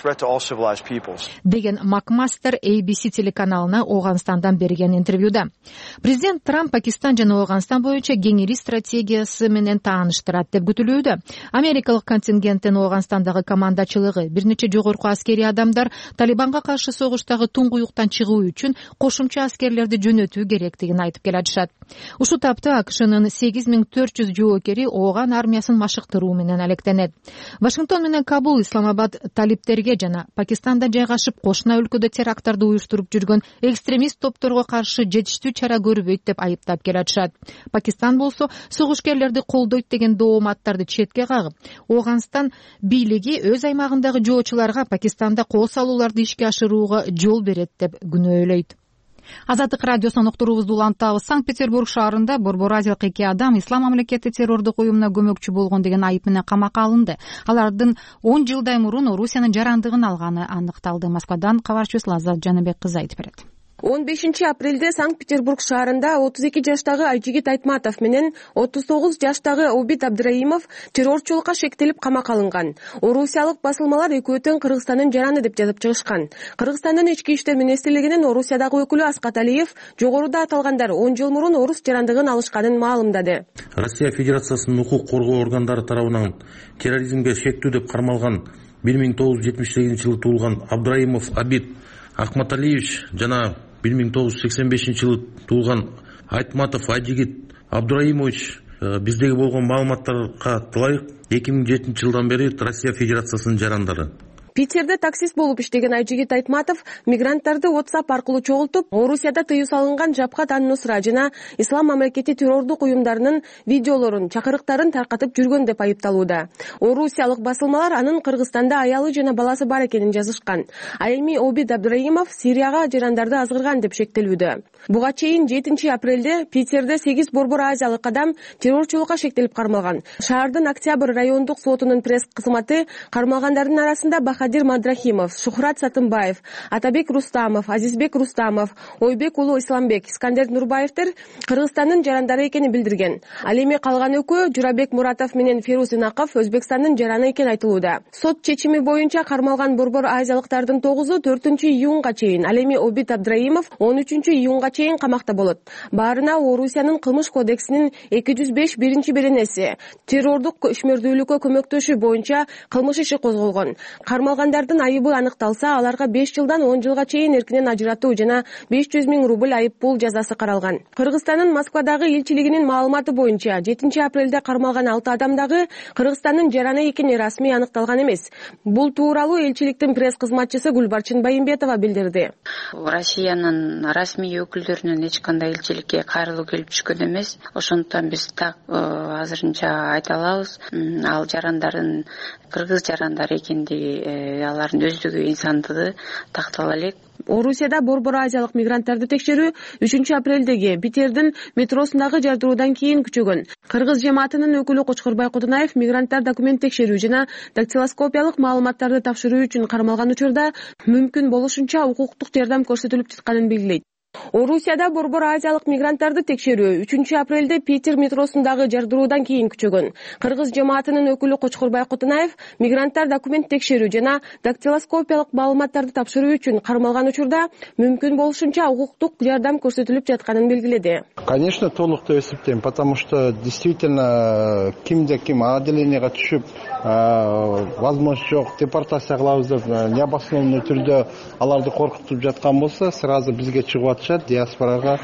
деген Макмастер A B C телеканалына Ооганстандан берген интервьюда. Президент Трамп Пакистан жана Ооганстан боюнча кеңири стратегиясы менен тааныштырат деп күтүлүүдө. Америкалык контингенттин Ооганстандагы командачылыгы бир нече жогорку аскери адамдар Талибанга каршы согуштагы туңгуюктан чыгуу үчүн кошумча аскерлерди жөнөтүү керектигин айтып келатышат. Ушул тапта АКШнын сегиз миң төрт жүз жоокери ооган армиясын машыктыруу менен алектенет. Вашингтон менен Кабул Исламабад талиптерге жана Пакистанда жайгашып кошуна өлкөдө теракттарды уюштуруп жүргөн экстремист топторго каршы жетиштүү чара көрбөйт деп айыптап келатышат. Пакистан болсо согушкерлерди колдойт деген дооматтарды четке кагып, Ооганстан бийлиги өз аймагындагы жоочуларга Пакистанда кол салууларды ишке ашырууга жол берет деп күнөөлөйт. Азаттык радиосунан уктуруубузду улантабыз. Санкт-Петербург шаарында Борбор Азиялык эки адам ислам мамлекети террордук уюмуна көмөкчү болгон деген айып менен камакка алынды. Алардын он жылдай мурун Орусиянын жарандыгын алганы аныкталды. Москвадан кабарчыбыз Лаззат Жаныбек кызы айтып берет. он бешинчи апрелде Санкт-Петербург шаарында отуз эки жаштагы Айжигит Айтматов менен отуз тогуз жаштагы Обид Абдраимов террорчулукка шектелип камакка алынган. Орусиялык басылмалар экөө тең Кыргызстандын жараны деп жазып чыгышкан. Кыргызстандын ички иштер министрлигинин Орусиядагы өкүлү Аскат Алиев жогоруда аталгандар он жыл мурун орус жарандыгын алышканын маалымдады. Россия Федерациясынын укук коргоо органдары тарабынан терроризмге шектүү деп кармалган бир миң тогуз жүз жетимиш сегизинчи жылы туулган Абдраимов Абид Акматалиевич жана бир миң тогуз жүз сексен бешинчи жылы туулган Айтматов Айжигит Абдраимович биздеги болгон маалыматтарга ылайык эки миң жетинчи жылдан бери Россия Федерациясынын жарандары. Питерде таксист болуп иштеген Айжигит Айтматов мигранттарды WhatsApp аркылуу чогултуп, Орусияда тыюу салынган Жапхат ан-Нусра жана Ислам мамлекети террордук уюмдарынын видеолорун, чакырыктарын таркатып жүргөн деп айыпталууда. Орусиялык басылмалар анын Кыргызстанда аялы жана баласы бар экенин жазышкан. Ал эми Обид Абдраимов Сирияга жарандарды азгырган деп шектелүүдө. Буга чейин жетинчи апрелде Питерде сегиз борбор азиялык адам террорчулукка шектелип кармалган. Шаардын Октябрь райондук сотунун пресс кызматы кармалгандардын арасында Бахадир Мадрахимов, Шухрат Сатымбаев, Атабек Рустамов, Азизбек Рустамов, Ойбек уулу Исламбек, Искандер Нурбаевдер Кыргызстандын жарандары экенин билдирген. Ал эми калган экөө Журабек Муратов менен Феруз Инаков Өзбекстандын жараны экени айтылууда. Сот чечими боюнча кармалган борбор азиялыктардын тогузу төртүнчү июнга чейин, ал эми Обид Абдраимов он үчүнчү июнга чейин камакта болот. Баарына Орусиянын кылмыш кодексинин эки жүз беш биринчи беренеси террордук ишмердүүлүккө көмөктөшүү боюнча кылмыш иши козголгон. Кармалгандардын айыбы аныкталса, аларга беш жылдан он жылга чейин эркинен ажыратуу жана беш жүз миң рубль айып пул жазасы каралган. Кыргызстандын Москвадагы элчилигинин маалыматы боюнча жетинчи апрелде кармалган алты адам дагы Кыргызстандын жараны экени расмий аныкталган эмес. Бул тууралуу элчиликтин пресс кызматчысы Гүлбарчын Байымбетова билдирди. Россиянын расмий өкүлү өкүлдөрүнөн эч кандай элчиликке кайрылуу келип түшкөн эмес. Ошондуктан биз так азырынча айта алабыз, ал жарандардын кыргыз жарандар экендиги, алардын өздүгү инсандыгы тактала элек. Орусияда Борбор Азиялык мигранттарды текшерүү үчүнчү апрелдеги Питердин метросундагы жардыруудан кийин күчөгөн. Кыргыз жамаатынын өкүлү Кочкорбай Кудунаев мигранттар документ текшерүү жана дактилоскопиялык маалыматтарды тапшыруу үчүн кармалган учурда мүмкүн болушунча укуктук жардам көрсөтүлүп жатканын белгилейт. Орусияда Борбор Азиялык мигранттарды текшерүү үчүнчү апрелде Питер метросундагы жардыруудан кийин күчөгөн. Кыргыз жамаатынын өкүлү Кочкорбай Кудунаев мигранттар документ текшерүү жана дактилоскопиялык маалыматтарды тапшыруу үчүн кармалган учурда мүмкүн болушунча укуктук жардам көрсөтүлүп жатканын белгиледи. Конечно, толук деп эсептейм, потому что действительно кимде ким отделенияга түшүп, возможность жок, депортация кылабыз деп необоснованный түрдө аларды коркутуп жаткан болсо, сразу бизге чыгып атышат, диаспорага,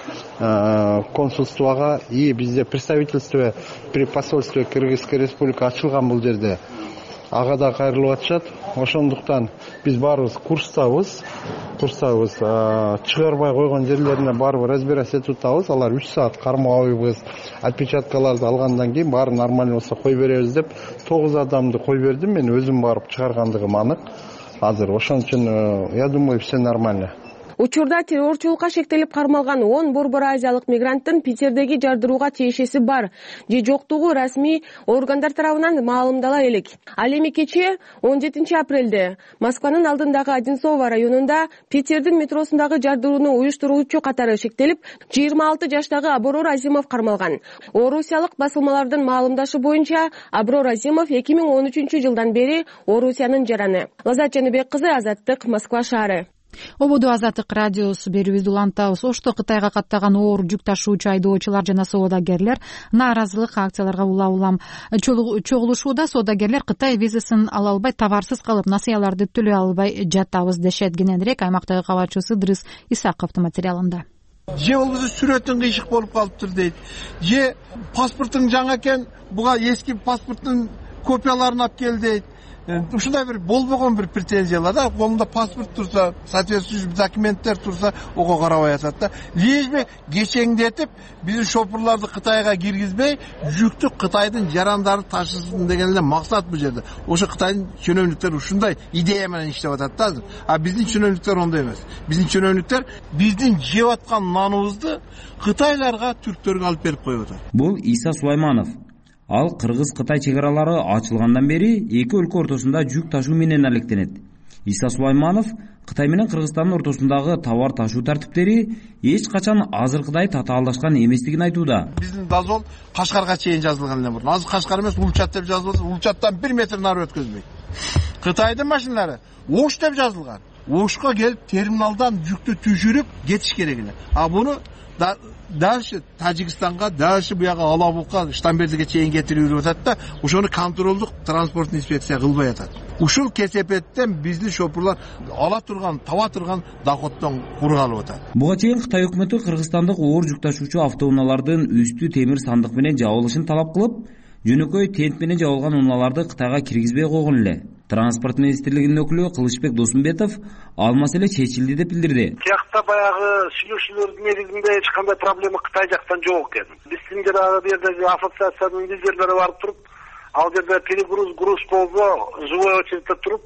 консульствого и бизде представительство при посольстве Кыргызской республика ачылган бул жерде. Ага да кайрылып атышат. Ошондуктан биз баарыбыз курстабыз, курстабыз, чыгарбай койгон жерлерине барып разбираться этип атабыз. Алар үч саат кармабайбыз. Отпечаткаларды алгандан кийин баары нормально болсо кой беребиз деп тогуз адамды кой бердим. Мен өзүм барып чыгаргандыгым анык. Азыр ошон үчүн я думаю, все нормально. Учурда террорчулукка шектелип кармалган он Борбор Азиялык мигранттын Питердеги жардырууга тиешеси бар же жоктугу расмий органдар тарабынан маалымдала элек. Ал эми кечээ он жетинчи апрелде Москванын алдындагы Одинцово районунда Питердин метросундагы жардырууну уюштуруучу катары шектелип, жыйырма алты жаштагы Аброр Азимов кармалган. Орусиялык басылмалардын маалымдашы боюнча Аброр Азимов эки миң он үчүнчү жылдан бери Орусиянын жараны. Лазат Жаныбек кызы, Азаттык, Москва шаары. Ободо Азаттык радиосу берүүбүздү улантабыз. Ошто Кытайга каттаган оор жүк ташуучу айдоочулар жана соодагерлер нааразылык акцияларга улам улам чогулушууда. Соодагерлер Кытай визасын ала албай, товарсыз калып, насыяларды төлөй албай жатабыз дешет. Кененирээк аймактагы кабарчыбыз Ыдрыс Исаковдун материалында. Же болбосо сүрөтүң кыйшык болуп калыптыр дейт. Же паспортуң жаңы экен, буга эски паспорттун копияларын алып кел дейт. Ушундай бир болбогон бир претензиялар да, колунда паспорт турса, соответствующий документтер турса, ого карабай атат да. Лежме кечеңдетип, биздин шопурларды Кытайга киргизбей, жүктү Кытайдын жарандары ташысын деген эле максат бул жерде. Ошо Кытайдын чөнөмдүктөр ушундай идея менен иштеп атат да. А биздин чөнөмдүктөр ондой эмес. Биздин чөнөмдүктөр биздин жеп аткан наныбызды Кытайларга, түрктөргө алып берип коюп атат. Бул Иса Сулайманов. Ал Кыргыз-Кытай чек аралары ачылгандан бери эки өлкө ортосунда жүк ташуу менен алектенет. Иса Сулайманов Кытай менен Кыргызстандын ортосундагы товар ташуу тартиптери эч качан азыркыдай татаалдашкан эместигин айтууда. Биздин дозол Кашкарга чейин жазылган эле мурун. Азыр Кашкар эмес, Улчат деп жазылса, Улчаттан бир метр нары өткөзбөйт. Кытайдын машиналары Ош деп жазылган. Ошко келип терминалдан жүктү түшүрүп кетиш керек эле. А буну дальше Тажикстанга, дальше буяга Алабулка, Штамбердиге чейин кетирип атат да, ошону контролдук транспорттун инспекция кылбай атат. Ушул кесепеттен биздин шопурлар ала турган, таба турган доходдон кур калып атат. Буга чейин Кытай өкмөтү кыргызстандык оор жүк ташуучу автоунаалардын үстү темир сандык менен жабылышын талап кылып, жөнөкөй тент менен жабылган унааларды Кытайга киргизбей койгон эле. Транспорт министрлигинин өкүлү Кылычбек Досумбетов ал маселе чечилди деп билдирди. Тиякта баягы сүйлөшүүлөрдүн негизинде эч кандай проблема Кытай жактан жок экен. Биздин жанагы жердеги ассоциациянын лидерлери барып туруп, ал жерде перегруз груз болсо, живой очередьте туруп,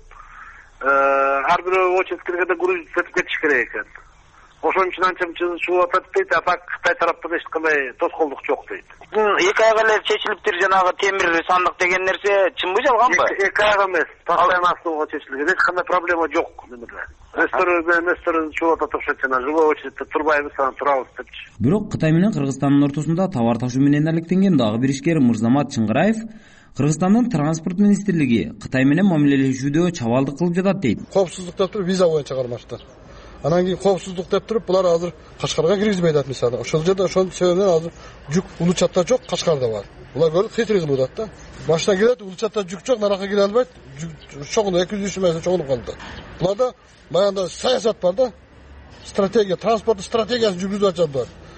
ар бирөө очередь киргенде груз сетип кетиш керек экен. Ошон үчүн анча мынча чыгып атат дейт, а так Кытай тараптан эч кандай тоскоолдук жок дейт. Эки айга эле чечилиптир жанагы темир сандык деген нерсе чынбы жалганбы? Эки айга эмес, постоянно астыга чечилген. Эч кандай проблема жок немеде. Ресторан ресторан чыгып атат окшойт жана живой очередьте турбайбыз, анан турабыз депчи. Бирок Кытай менен Кыргызстандын ортосунда товар ташуу менен алектенген дагы бир ишкер Мырзамат Чыңгыраев Кыргызстандын транспорт министрлиги Кытай менен мамилелешүүдө чабалдык кылып жатат дейт. Коопсуздук деп туруп виза боюнча кармашты. Анан кийин коопсуздук деп туруп, булар азыр Кашкарга киргизбей атат мисалы. Ошол жерде ошол себептен азыр жүк Улучатта жок, Кашкарда бар. Булар көрүп хитрый кылып атат да. Машина келет, Улучатта жүк жок, нарака кире албайт. Чоңуна эки жүз үч миң чоңуп калды. Буларда баягында саясат бар да. Стратегия, транспорттун стратегиясын жүргүзүп атышат булар.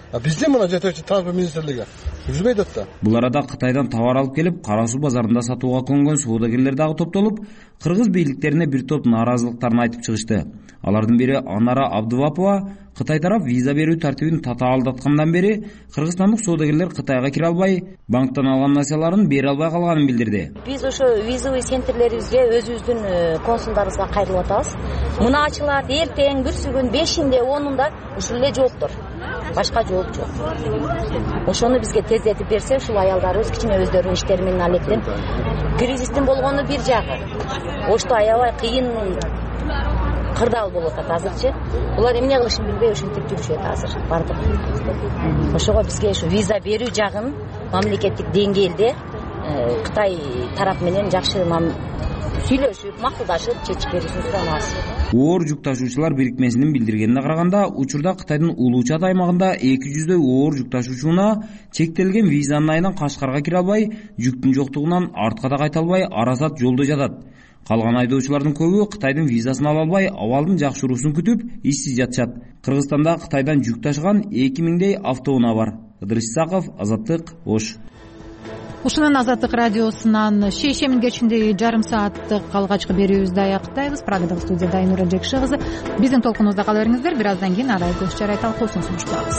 а бизде мына жетекчи транспорт министрлиги жүргүзбөй атат да. Бул арада Кытайдан товар алып келип, Кара суу базарында сатууга көнгөн соодагерлер дагы топтолуп, кыргыз бийликтерине бир топ нааразылыктарын айтып чыгышты. Алардын бири Анара Абдывапова Кытай тарап виза берүү тартибин татаалдаткандан бери кыргызстандык соодагерлер Кытайга кире албай, банктан алган насыяларын бере албай калганын билдирди. Биз ошо визовый центрлерибизге өзүбүздүн консулдарыбызга кайрылып атабыз. Мына ачылат эртең бүрсүгүн бешинде онунда ушул эле жооптор. Башка жооп жок. Ошону бизге тездетип берсе, ушул аялдарыбыз кичине өздөрүнүн иштери менен алектенип, кризистин болгону бир жагы. Ошто аябай кыйын кырдаал болуп атат азырчы. Булар эмне кылышын билбей ушинтип жүрүшөт азыр бардык. Ошого бизге ушу виза берүү жагын мамлекеттик деңгээлде Кытай тарап менен жакшы сүйлөшүп, макулдашып чечип берүүсүн суранабыз. Оор жүк ташуучулар бирикмесинин билдиргенине караганда, учурда Кытайдын Улуучат аймагында эки жүздөй оор жүк ташуучуна чектелген визанын айынан Кашкарга кире албай, жүктүн жоктугунан артка да кайта албай, арасат жолдо жатат. Калган айдоочулардын көбү Кытайдын визасын ала албай, абалдын жакшыруусун күтүп, иштей жатышат. Кыргызстанда Кытайдан жүк ташыган эки миңдей автоунаа бар. Ыдырыс Исаков, Азаттык, Ош. Ушунан Азаттык радиосунан шейшемин кечинде жарым сааттык алгачкы берүүбүздү аяктайбыз. Прагадагы студияда Айнура Жекши кызы. Биздин толкунубузда кала бериңиздер. Бир аздан кийин арай көз жарай талкуусун сунуштабыз.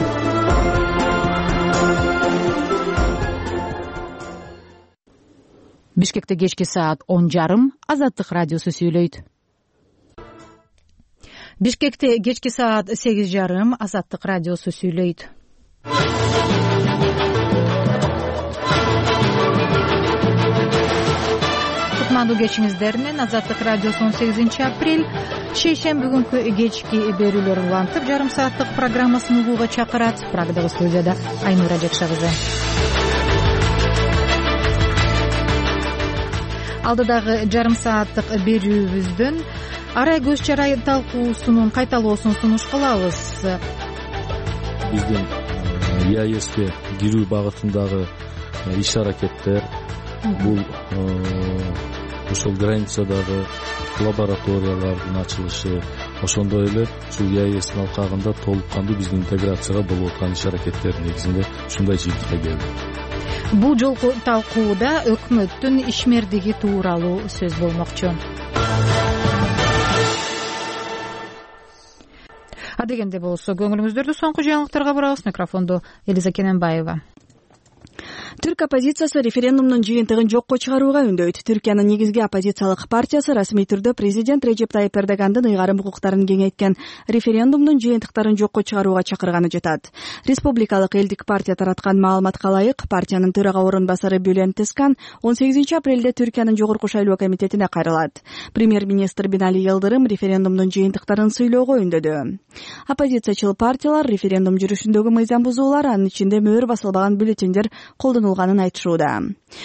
Бишкекте кечки саат он жарым Азаттык радиосу сүйлөйт. Бишкекте кечки саат сегиз жарым Азаттык радиосу сүйлөйт. Кутмандуу кечиңиздер менен Азаттык радиосу он сегизинчи апрель шейшемби бүгүнкү кечки берүүлөр улантып, жарым сааттык программасын угууга чакырат. Прагадагы студияда Айнура Жекши кызы. Алдыдагы жарым сааттык берүүбүздүн арай көз жарай талкуусунун кайталоосун сунуш кылабыз. Биздин ЕАЭСке кирүү багытындагы иш-аракеттер, бул ошол границадагы лабораториялардын ачылышы, ошондой эле ушул ЕАЭСтин алкагында толук кандуу биздин интеграцияга болуп аткан иш-аракеттер негизинде ушундай жыйынтыкка келди. Бул жолку талкууда өкмөттүн ишмердиги тууралуу сөз болмокчу. Адегенде болсо көңүлүңүздөрдү соңку жаңылыктарга бурабыз. Микрофондо Элиза Кененбаева. Түрк оппозициясы референдумдун жыйынтыгын жокко чыгарууга үндөйт. Түркиянын негизги оппозициялык партиясы расмий түрдө президент Режеп Тайип Эрдогандын ыйгарым укуктарын кеңейткен референдумдун жыйынтыктарын жокко чыгарууга чакырганы жатат. Республикалык элдик партия тараткан маалыматка ылайык, партиянын төрага орун басары Бюлент Тескан он сегизинчи апрелде Түркиянын жогорку шайлоо комитетине кайрылат. Премьер-министр Бинали Йылдырым референдумдун жыйынтыктарын сүйлөөгө үндөдү. Оппозициячыл партиялар референдум жүрүшүндөгү мыйзам бузуулар, анын ичинде мөөр басылбаган бюллетендер колдонулганын айтышууда.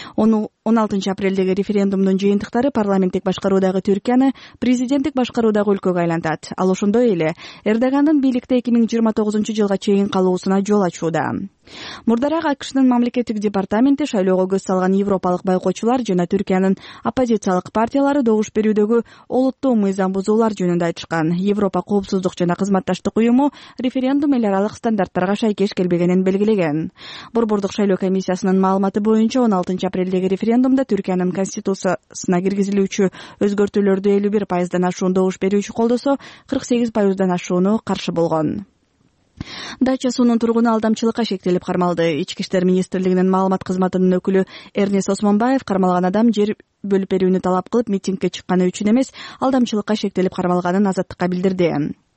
он алтынчы апрелдеги референдумдун жыйынтыктары парламенттик башкаруудагы Түркияны президенттик башкаруудагы өлкөгө айлантат. Ал ошондой эле Эрдогандын бийликте эки миң жыйырма тогузунчу жылга чейин калуусуна жол ачууда. Мурдараак АКШнын мамлекеттик департаменти шайлоого көз салган европалык байкоочулар жана Түркиянын оппозициялык партиялары добуш берүүдөгү олуттуу мыйзам бузуулар жөнүндө айтышкан. Европа коопсуздук жана кызматташтык уюму референдум эл аралык стандарттарга шайкеш келбегенин белгилеген. Борбордук шайлоо комиссиясынын маалыматы боюнча он алтынчы апрелдеги референдумда Түркиянын конституциясына киргизилүүчү өзгөртүүлөрдү элүү бир пайыздан ашуун добуш берүүчү колдосо, кырк сегиз пайыздан ашууну каршы болгон. Дача суунун тургуну алдамчылыкка шектелип кармалды. Ички иштер министрлигинин маалымат кызматынын өкүлү Эрнес Осмонбаев кармалган адам жер бөлүп берүүнү талап кылып митингге чыкканы үчүн эмес, алдамчылыкка шектелип кармалганын Азаттыкка билдирди.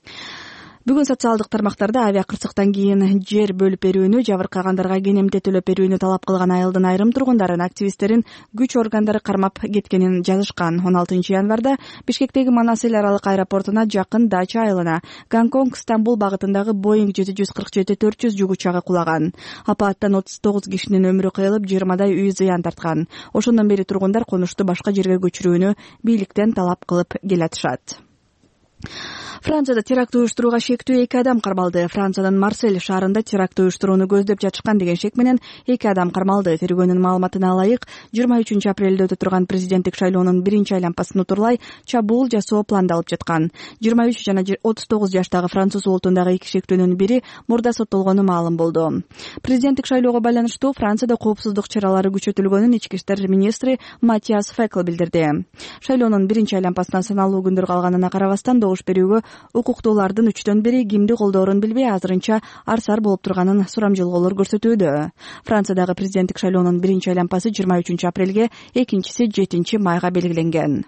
Бүгүн социалдык тармактарда авиа кырсыктан кийин жер бөлүп берүүнү, жабыркагандарга кенемте төлөп берүүнү талап кылган айылдын айрым тургундарын активисттерин күч органдары кармап кеткенин жазышкан. он алтынчы январда Бишкектеги Манас эл аралык аэропортуна жакын Дача айылына Гонконг Стамбул багытындагы Боинг жети жүз кырк жети төрт жүз жүк учагы кулаган. Апаттан отуз тогуз кишинин өмүрү кыйылып, жыйырмадай үй зыян тарткан. Ошондон бери тургундар конушту башка жерге көчүрүүнү бийликтен талап кылып келатышат. Францияда теракт уюштурууга шектүү эки адам кармалды. Франциянын Марсель шаарында теракт уюштурууну көздөп жатышкан деген шек менен эки адам кармалды. Тергөөнүн маалыматына ылайык, жыйырма үчүнчү апрелде өтө турган президенттик шайлоонун биринчи айланпасын утурлай чабуул жасоо пландалып жаткан. жыйырма үч жана отуз тогуз жаштагы француз улутундагы эки шектүүнүн бири мурда соттолгону маалым болду. Президенттик шайлоого байланыштуу Францияда коопсуздук чаралары күчөтүлгөнүн ички иштер министри Матиас Фекл билдирди. Шайлоонун биринчи айланпасына саналуу күндөр калганына карабастан добуш берүүгө укуктуулардын үчтөн бири кимди колдоорун билбей азырынча арсар болуп турганын сурамжылоолор көрсөтүүдө. Франциядагы президенттик шайлоонун биринчи айланпасы жыйырма үчүнчү апрелге, экинчиси жетинчи майга белгиленген.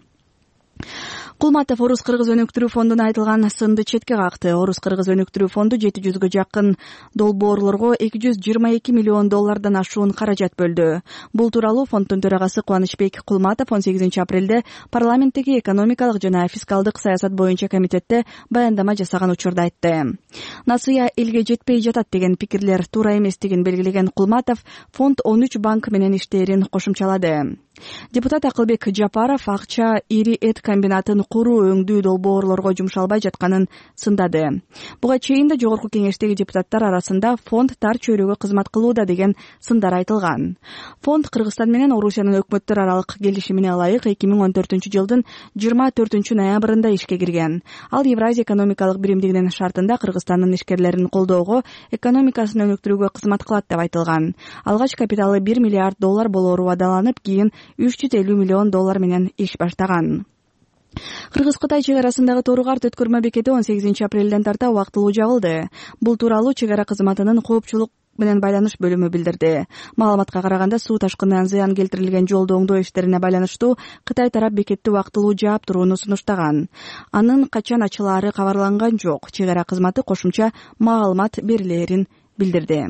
Кулматов Орус кыргыз өнүктүрүү фондуна айтылган сынды четке какты. Орус кыргыз өнүктүрүү фонду жети жүзгө жакын долбоорлорго эки жүз жыйырма эки миллион доллардан ашуун каражат бөлдү. Бул тууралуу фонддун төрагасы Кубанычбек Кулматов он сегизинчи апрелде парламенттеги экономикалык жана фискалдык саясат боюнча комитетте баяндама жасаган учурда айтты. Насыя элге жетпей жатат деген пикирлер туура эместигин белгилеген Кулматов фонд он үч банк менен иштээрин кошумчалады. Депутат Акылбек Жапаров акча ири эт комбинатын куруу өңдүү долбоорлорго жумшалбай жатканын сындады. Буга чейин да жогорку кеңештеги депутаттар арасында фонд тар чөйрөгө кызмат кылууда деген сындар айтылган. Фонд Кыргызстан менен Орусиянын өкмөттөр аралык келишимине ылайык эки миң он төртүнчү жылдын жыйырма төртүнчү ноябрында ишке кирген. Ал Евразия экономикалык биримдигинин шартында Кыргызстандын ишкерлерин колдоого, экономикасын өнүктүрүүгө кызмат кылат деп айтылган. Алгач капиталы бир миллиард доллар болоору убадаланып, кийин үч жүз элүү миллион доллар менен иш баштаган. Кыргыз-Кытай чек арасындагы Тору-Карт өткөрмө бекети он сегизинчи апрелден тарта убактылуу жабылды. Бул тууралуу чек ара кызматынын коопчулук менен байланыш бөлүмү билдирди. Маалыматка караганда, суу ташкынынан зыян келтирилген жолду оңдоо иштерине байланыштуу Кытай тарап бекетти убактылуу жаап турууну сунуштаган. Анын качан ачылаары кабарланган жок. Чек ара кызматы кошумча маалымат берилерин билдирди.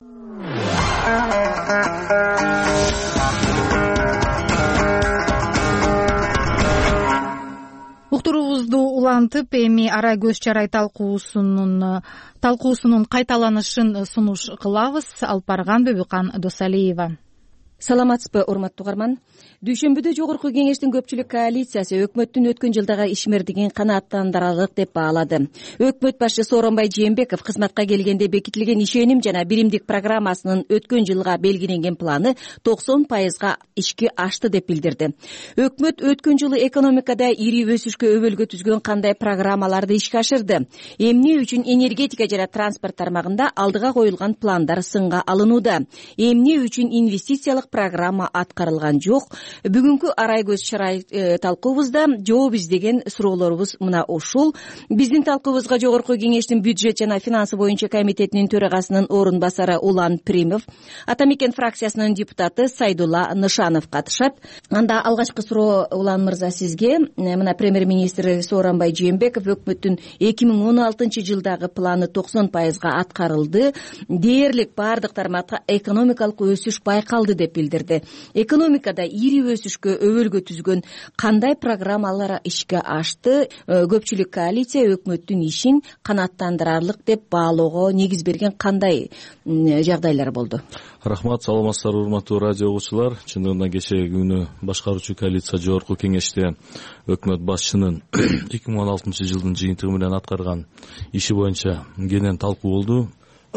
Уктуруубузду улантып, эми ара көз чарай талкуусунун талкуусунун кайталанышын сунуш кылабыз. Алып барган Бөбүкан Досалиева. Саламатсызбы, урматтуу угарман. Дүйшөмбүдө жогорку кеңештин көпчүлүк коалициясы өкмөттүн өткөн жылдагы ишмердигин канааттандырарлык деп баалады. Өкмөт башчысы Сооронбай Жээнбеков кызматка келгенде бекитилген ишеним жана биримдик программасынын өткөн жылга белгиленген планы токсон пайызга ишке ашты деп билдирди. Өкмөт өткөн жылы экономикада ири өсүшкө өбөлгө түзгөн кандай программаларды ишке ашырды? Эмне үчүн энергетика жана транспорт тармагында алдыга коюлган пландар сынга алынууда? Эмне үчүн инвестициялык программа аткарылган жок? Бүгүнкү арай көз чарай талкуубузда жооп издеген суроолорубуз мына ушул. Биздин талкуубузга жогорку кеңештин бюджет жана финансы боюнча комитетинин төрагасынын орун басары Улан Примов, Ата Мекен фракциясынын депутаты Сайдулла Нышанов катышат. Анда алгачкы суроо, Улан мырза, сизге. Мына премьер-министр Сооронбай Жээнбеков өкмөттүн эки миң он алтынчы жылдагы планы токсон пайызга аткарылды. Дээрлик бардык тармакта экономикалык өсүш байкалды деп билдирди. Экономикада ири өсүшкө өбөлгө түзгөн кандай программалар ишке ашты? Көпчүлүк коалиция өкмөттүн ишин канааттандырарлык деп баалоого негиз берген кандай жагдайлар болду? Рахмат, саламатсыздарбы, урматтуу радио угуучулар. Чындыгында кечеги күнү башкаруучу коалиция жогорку кеңеште өкмөт башчынын эки миң он алтынчы жылдын жыйынтыгы менен аткарган иши боюнча кенен талкуу болду.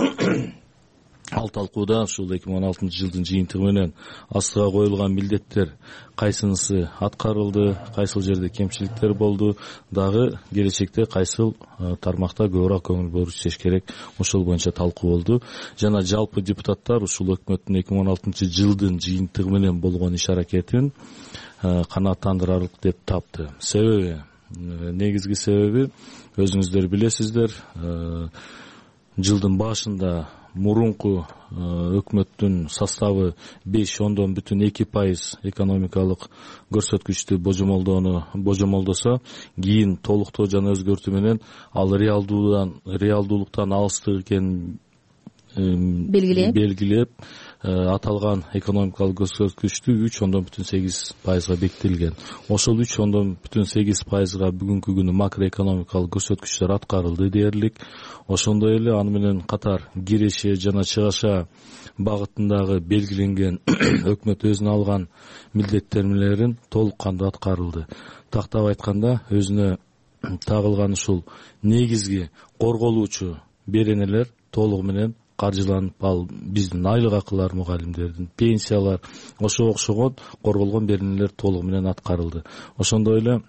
Ал талкууда ушул эки миң он алтынчы жылдын жыйынтыгы менен астыга коюлган милдеттер кайсынысы аткарылды, кайсыл жерде кемчиликтер болду, дагы келечекте кайсыл тармакта көбүрөөк көңүл буруп иштеш керек, ошол боюнча талкуу болду. Жана жалпы депутаттар ушул өкмөттүн эки миң он алтынчы жылдын жыйынтыгы менен болгон иш аракетин канааттандырарлык деп тапты. Себеби, негизги себеби өзүңүздөр билесиздер, жылдын башында мурунку өкмөттүн составы беш ондон бүтүн эки пайыз экономикалык көрсөткүчтү божомолдоону божомолдосо, кийин толуктоо жана өзгөртүү менен ал реалдуулуктан реалдуулуктан алыстык экенин белгилеп белгилеп аталган экономикалык көрсөткүчтү үч ондон бүтүн сегиз пайызга бекитилген. Ошол үч ондон бүтүн сегиз пайызга бүгүнкү күнү макроэкономикалык көрсөткүчтөр аткарылды дээрлик. Ошондой эле аны менен катар киреше жана чыгаша багытындагы белгиленген өкмөт өзүнө алган милдеттенмелерин толук кандуу аткарылды. Тактап айтканда, өзүнө тагылган ушул негизги корголуучу беренелер толугу менен каржыланып, ал биздин айлык акылар, мугалимдердин пенсиялар, ошого окшогон корголгон беренелер толугу менен аткарылды. Ошондой эле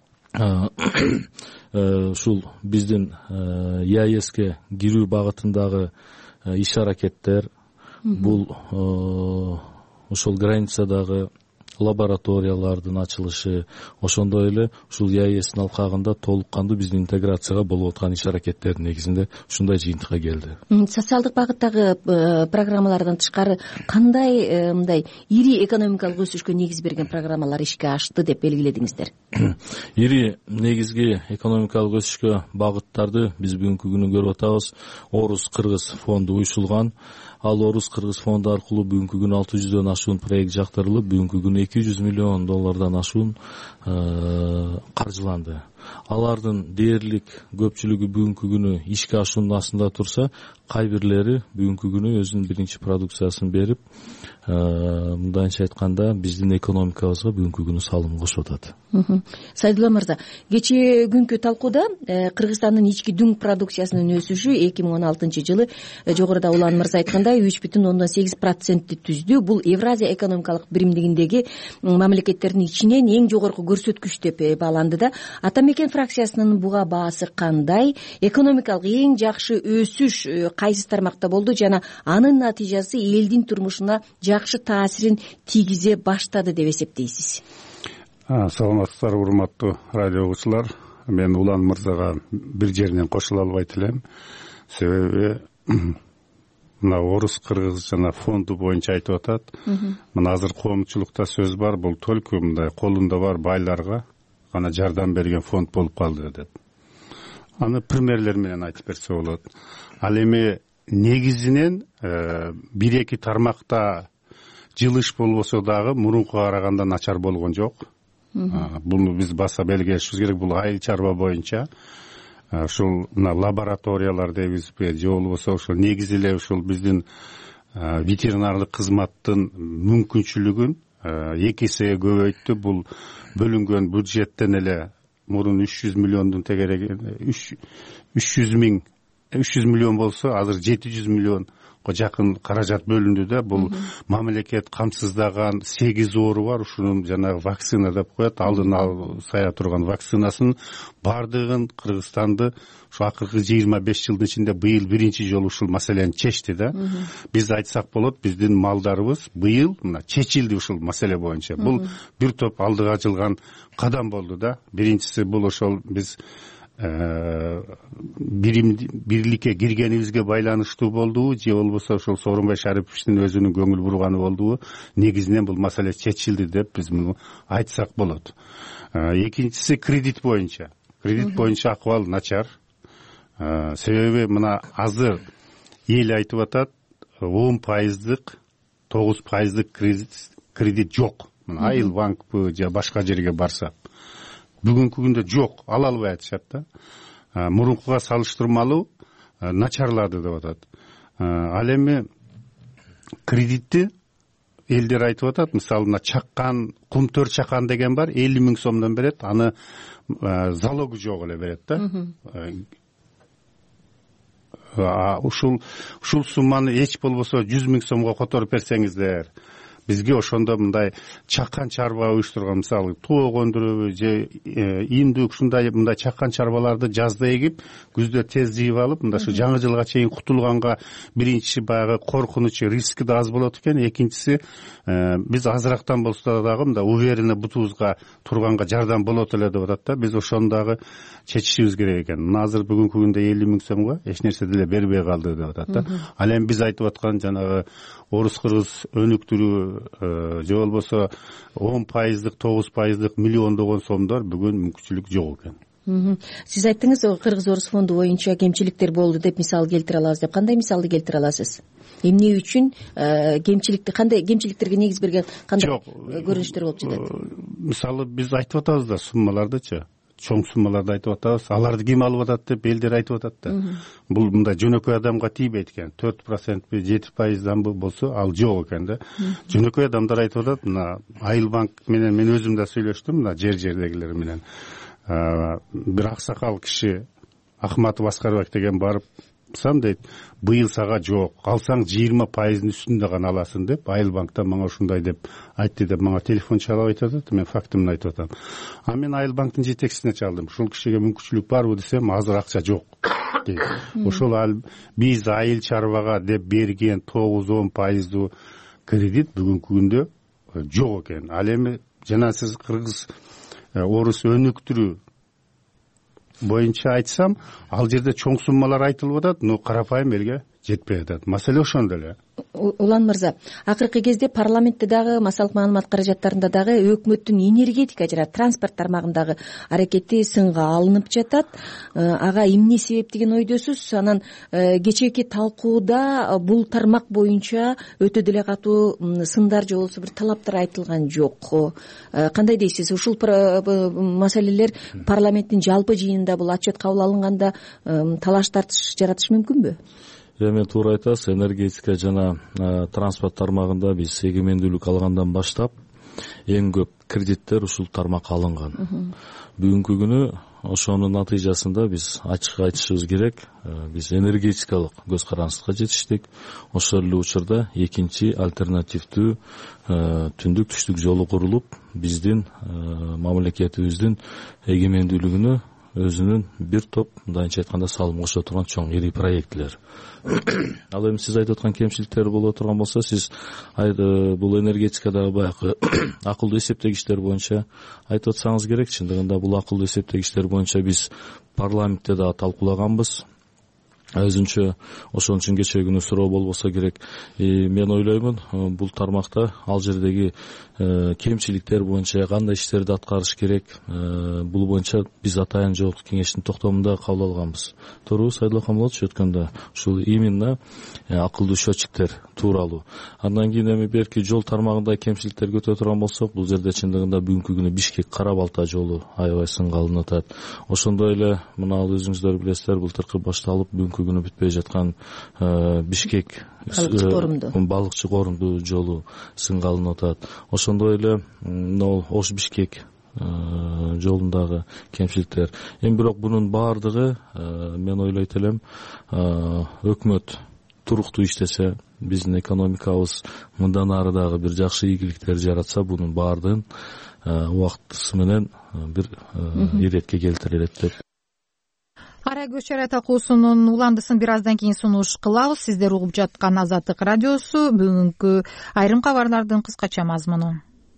ушул биздин ЕАЭСке кирүү багытындагы иш аракеттер, бул ошол границадагы лабораториялардын ачылышы, ошондой эле ушул ЕАЭСтин алкагында толук кандуу биздин интеграцияга болуп аткан иш аракеттердин негизинде ушундай жыйынтыкка келди. Социалдык багыттагы программалардан тышкары кандай мындай ири экономикалык өсүшкө негиз берген программалар ишке ашты деп белгиледиңиздер? Ири негизги экономикалык өсүшкө багыттарды биз бүгүнкү күнү көрүп атабыз. Орус-Кыргыз фонду уюшулган. Ал Орус-Кыргыз фонду аркылуу бүгүнкү күнү алты жүздөн ашуун проект жактырылып, бүгүнкү күнү эки жүз миллион доллардан ашуун каржыланды. Алардын дээрлик көпчүлүгү бүгүнкү күнү ишке ашуунун астында турса, кай бирлери бүгүнкү күнү өзүнүн биринчи продукциясын берип, мындайча айтканда биздин экономикабызга бүгүнкү күнү салым кошуп атат. Сайдулла мырза, кечээ күнкү талкууда Кыргызстандын ички дүң продукциясынын өсүшү эки миң он алтынчы жылы жогоруда Улан мырза айткандай үч бүтүн ондон сегиз процентти түздү. Бул Евразия экономикалык биримдигиндеги мамлекеттердин ичинен эң жогорку көрсөткүч деп бааланды да. Атамекен фракциясынын буга баасы кандай? Экономикалык эң жакшы өсүш кайсы тармакта болду жана анын натыйжасы элдин турмушуна жакшы таасирин тийгизе баштады деп эсептейсиз? Саламатсыздар, урматтуу радио угуучулар. Мен Улан мырзага бир жеринен кошула албайт элем. Себеби мына Орус-Кыргыз жана фонду боюнча айтып атат. Мына азыр коомчулукта сөз бар, бул только мындай колунда бар байларга гана жардам берген фонд болуп калды деп. Аны примерлер менен айтып берсе болот. Ал эми негизинен бир эки тармакта жылыш болбосо дагы мурункуга караганда начар болгон жок. Буну биз баса белгилешибиз керек. Бул айыл чарба боюнча ушул мына лабораториялар дейбизби же болбосо ушул негизи эле ушул биздин ветеринардык кызматтын мүмкүнчүлүгүн эки эсеге көбөйттү. Бул бөлүнгөн бюджеттен эле мурун үч жүз миллиондун тегереги үч жүз миң үч жүз миллион болсо азыр жети жүз миллионго жакын каражат бөлүндү да. Бул мамлекет камсыздаган сегиз оору бар. Ушунун жанагы вакцина деп коет, алдын алып сая турган вакцинасын бардыгын Кыргызстанды ушу акыркы жыйырма беш жылдын ичинде быйыл биринчи жолу ушул маселени чечти да. Биз айтсак болот, биздин малдарыбыз быйыл мына чечилди ушул маселе боюнча. Бул бир топ алдыга жылган кадам болду да. Биринчиси бул ошол биз бирликке киргенибизге байланыштуу болдубу же болбосо ошол Сооронбай Шариповичтин өзүнүн көңүл бурганы болдубу? Негизинен бул маселе чечилди деп биз муну айтсак болот. Экинчиси кредит боюнча. Кредит боюнча акыбал начар. Себеби мына азыр эл айтып атат, он пайыздык, тогуз пайыздык кредит жок. Мына Айыл банкпы же башка жерге барсак. Бүгүнкү күндө жок, ала албай атышат да. Мурункуга салыштырмалуу начарлады деп атат. Ал эми кредитти элдер айтып атат, мисалы мына чаккан, кум төрт чакан деген бар, элүү миң сомдон берет, аны залогу жок эле берет да. Ушул ушул сумманы эч болбосо жүз миң сомго которуп берсеңиздер, бизге ошондо мындай чаккан чарба уюштурган, мисалы тоо көндүрөбү же индүк ушундай мындай чаккан чарбаларды жазда эгип, күздө тез жыйып алып, мындай ушу жаңы жылга чейин кутулганга биринчи баягы коркунучу, риски да аз болот экен. Экинчиси биз азырактан болсо дагы мындай уверенно бутубузга турганга жардам болот эле деп атат да. Биз ошону дагы чечишибиз керек экен. Мына азыр бүгүнкү күндө элүү миң сомго эч нерсе деле бербей калды деп атат да. Ал эми биз айтып аткан жанагы Орус-Кыргыз өнүктүрүү же болбосо он пайыздык, тогуз пайыздык миллиондогон сомдор бүгүн мүмкүнчүлүк жок экен. Сиз айттыңыз, Кыргыз-Орус фонду боюнча кемчиликтер болду деп мисал келтире алабыз деп. Кандай мисалды келтире аласыз? Эмне үчүн кемчиликти, кандай кемчиликтерге негиз берген кандай көрүнүштөр болуп жатат? Мисалы биз айтып атабыз да суммалардычы. Чоң суммаларды айтып атабыз. Аларды ким алып атат деп элдер айтып атат да. Бул мындай жөнөкөй адамга тийбейт экен. төрт процентпи, жети пайыздан болсо ал жок экен да. Жөнөкөй адамдар айтып атат, мына Айыл банк менен мен өзүм да сүйлөштүм, мына жер жердегилер менен. бир аксакал киши Ахматов Аскарбек деген барыпсам дейт, быйыл сага жок, алсаң жыйырма пайыздын үстүндө гана аласың деп, Айыл банктан мага ушундай деп айтты деп мага телефон чалып айтып атат. Мен фактымды айтып атам. А мен Айыл банктын жетекчисине чалдым. Ушул кишиге мүмкүнчүлүк барбы десем, азыр акча жок дейт. Ошол биз айыл чарбага деп берген тогуз он пайыздуу кредит бүгүнкү күндө жок экен. Ал эми жана сиз кыргыз орус өнүктүрүү боюнча айтсам, ал жерде чоң суммалар айтылып атат, но карапайым элге жетпей атат. Маселе ошондо эле. Улан мырза, акыркы кезде парламентте дагы массалык маалымат каражаттарында дагы өкмөттүн энергетика жана транспорт тармагындагы аракети сынга алынып жатат. Ага эмне себеп деген ойдосуз? Анан кечээки талкууда бул тармак боюнча өтө деле катуу сындар же болбосо бир талаптар айтылган жок. Кандай дейсиз? Ушул маселелер парламенттин жалпы жыйынында бул отчет кабыл алынганда талаш тартыш жаратышы мүмкүнбү? Эми туура айтасыз, энергетика жана транспорт тармагында биз эгемендүүлүк алгандан баштап эң көп кредиттер ушул тармакка алынган. Бүгүнкү күнү ошонун натыйжасында биз ачык айтышыбыз керек, биз энергетикалык көз карандыкка жетиштик. Ошол эле учурда экинчи альтернативдүү түндүк түштүк жолу курулуп, биздин мамлекетибиздин эгемендүүлүгүнө өзүнүн бир топ, мындайча айтканда, салым кошо турган чоң ири проектилер. Ал эми сиз айтып аткан кемчиликтер боло турган болсо, сиз бул энергетикадагы баягы акылдуу эсептегичтер боюнча айтып атсаңыз керек. Чындыгында бул акылдуу эсептегичтер боюнча биз парламентте дагы талкуулаганбыз. Өзүнчө ошон үчүн кечээ күнү суроо болбосо керек. Мен ойлоймун, бул тармакта ал жердеги кемчиликтер боюнча кандай иштерди аткарыш керек, бул боюнча биз атайын жооптук кеңештин токтомунда кабыл алганбыз. Туурабы, Сайдулла Камалович, өткөндө ушул именно акылдуу счетчиктер тууралуу. Андан кийин эми берки жол тармагында кемчиликтерге өтө турган болсок, бул жерде чындыгында бүгүнкү күнү Бишкек Кара Балта жолу аябай сынга алынып атат. Ошондой эле мына өзүңүздөр билесиздер, былтыркы башталып бүгүнкү күнү бүтпөй жаткан Бишкек балыкчы корумдуу жолу сынга алынып атат. Ошондой эле Ош Бишкек жолундагы кемчиликтер. Эми бирок бунун баардыгы, мен ойлойт элем, өкмөт туруктуу иштесе, биздин экономикабыз мындан ары дагы бир жакшы ийгиликтер жаратса, бунун баардыгын убактысы менен бир иретке келтирилет деп. Арай көз чарай талкуусунун уландысын бир аздан кийин сунуш кылабыз. Сиздер угуп жаткан Азаттык радиосу, бүгүнкү айрым кабарлардын кыскача мазмуну.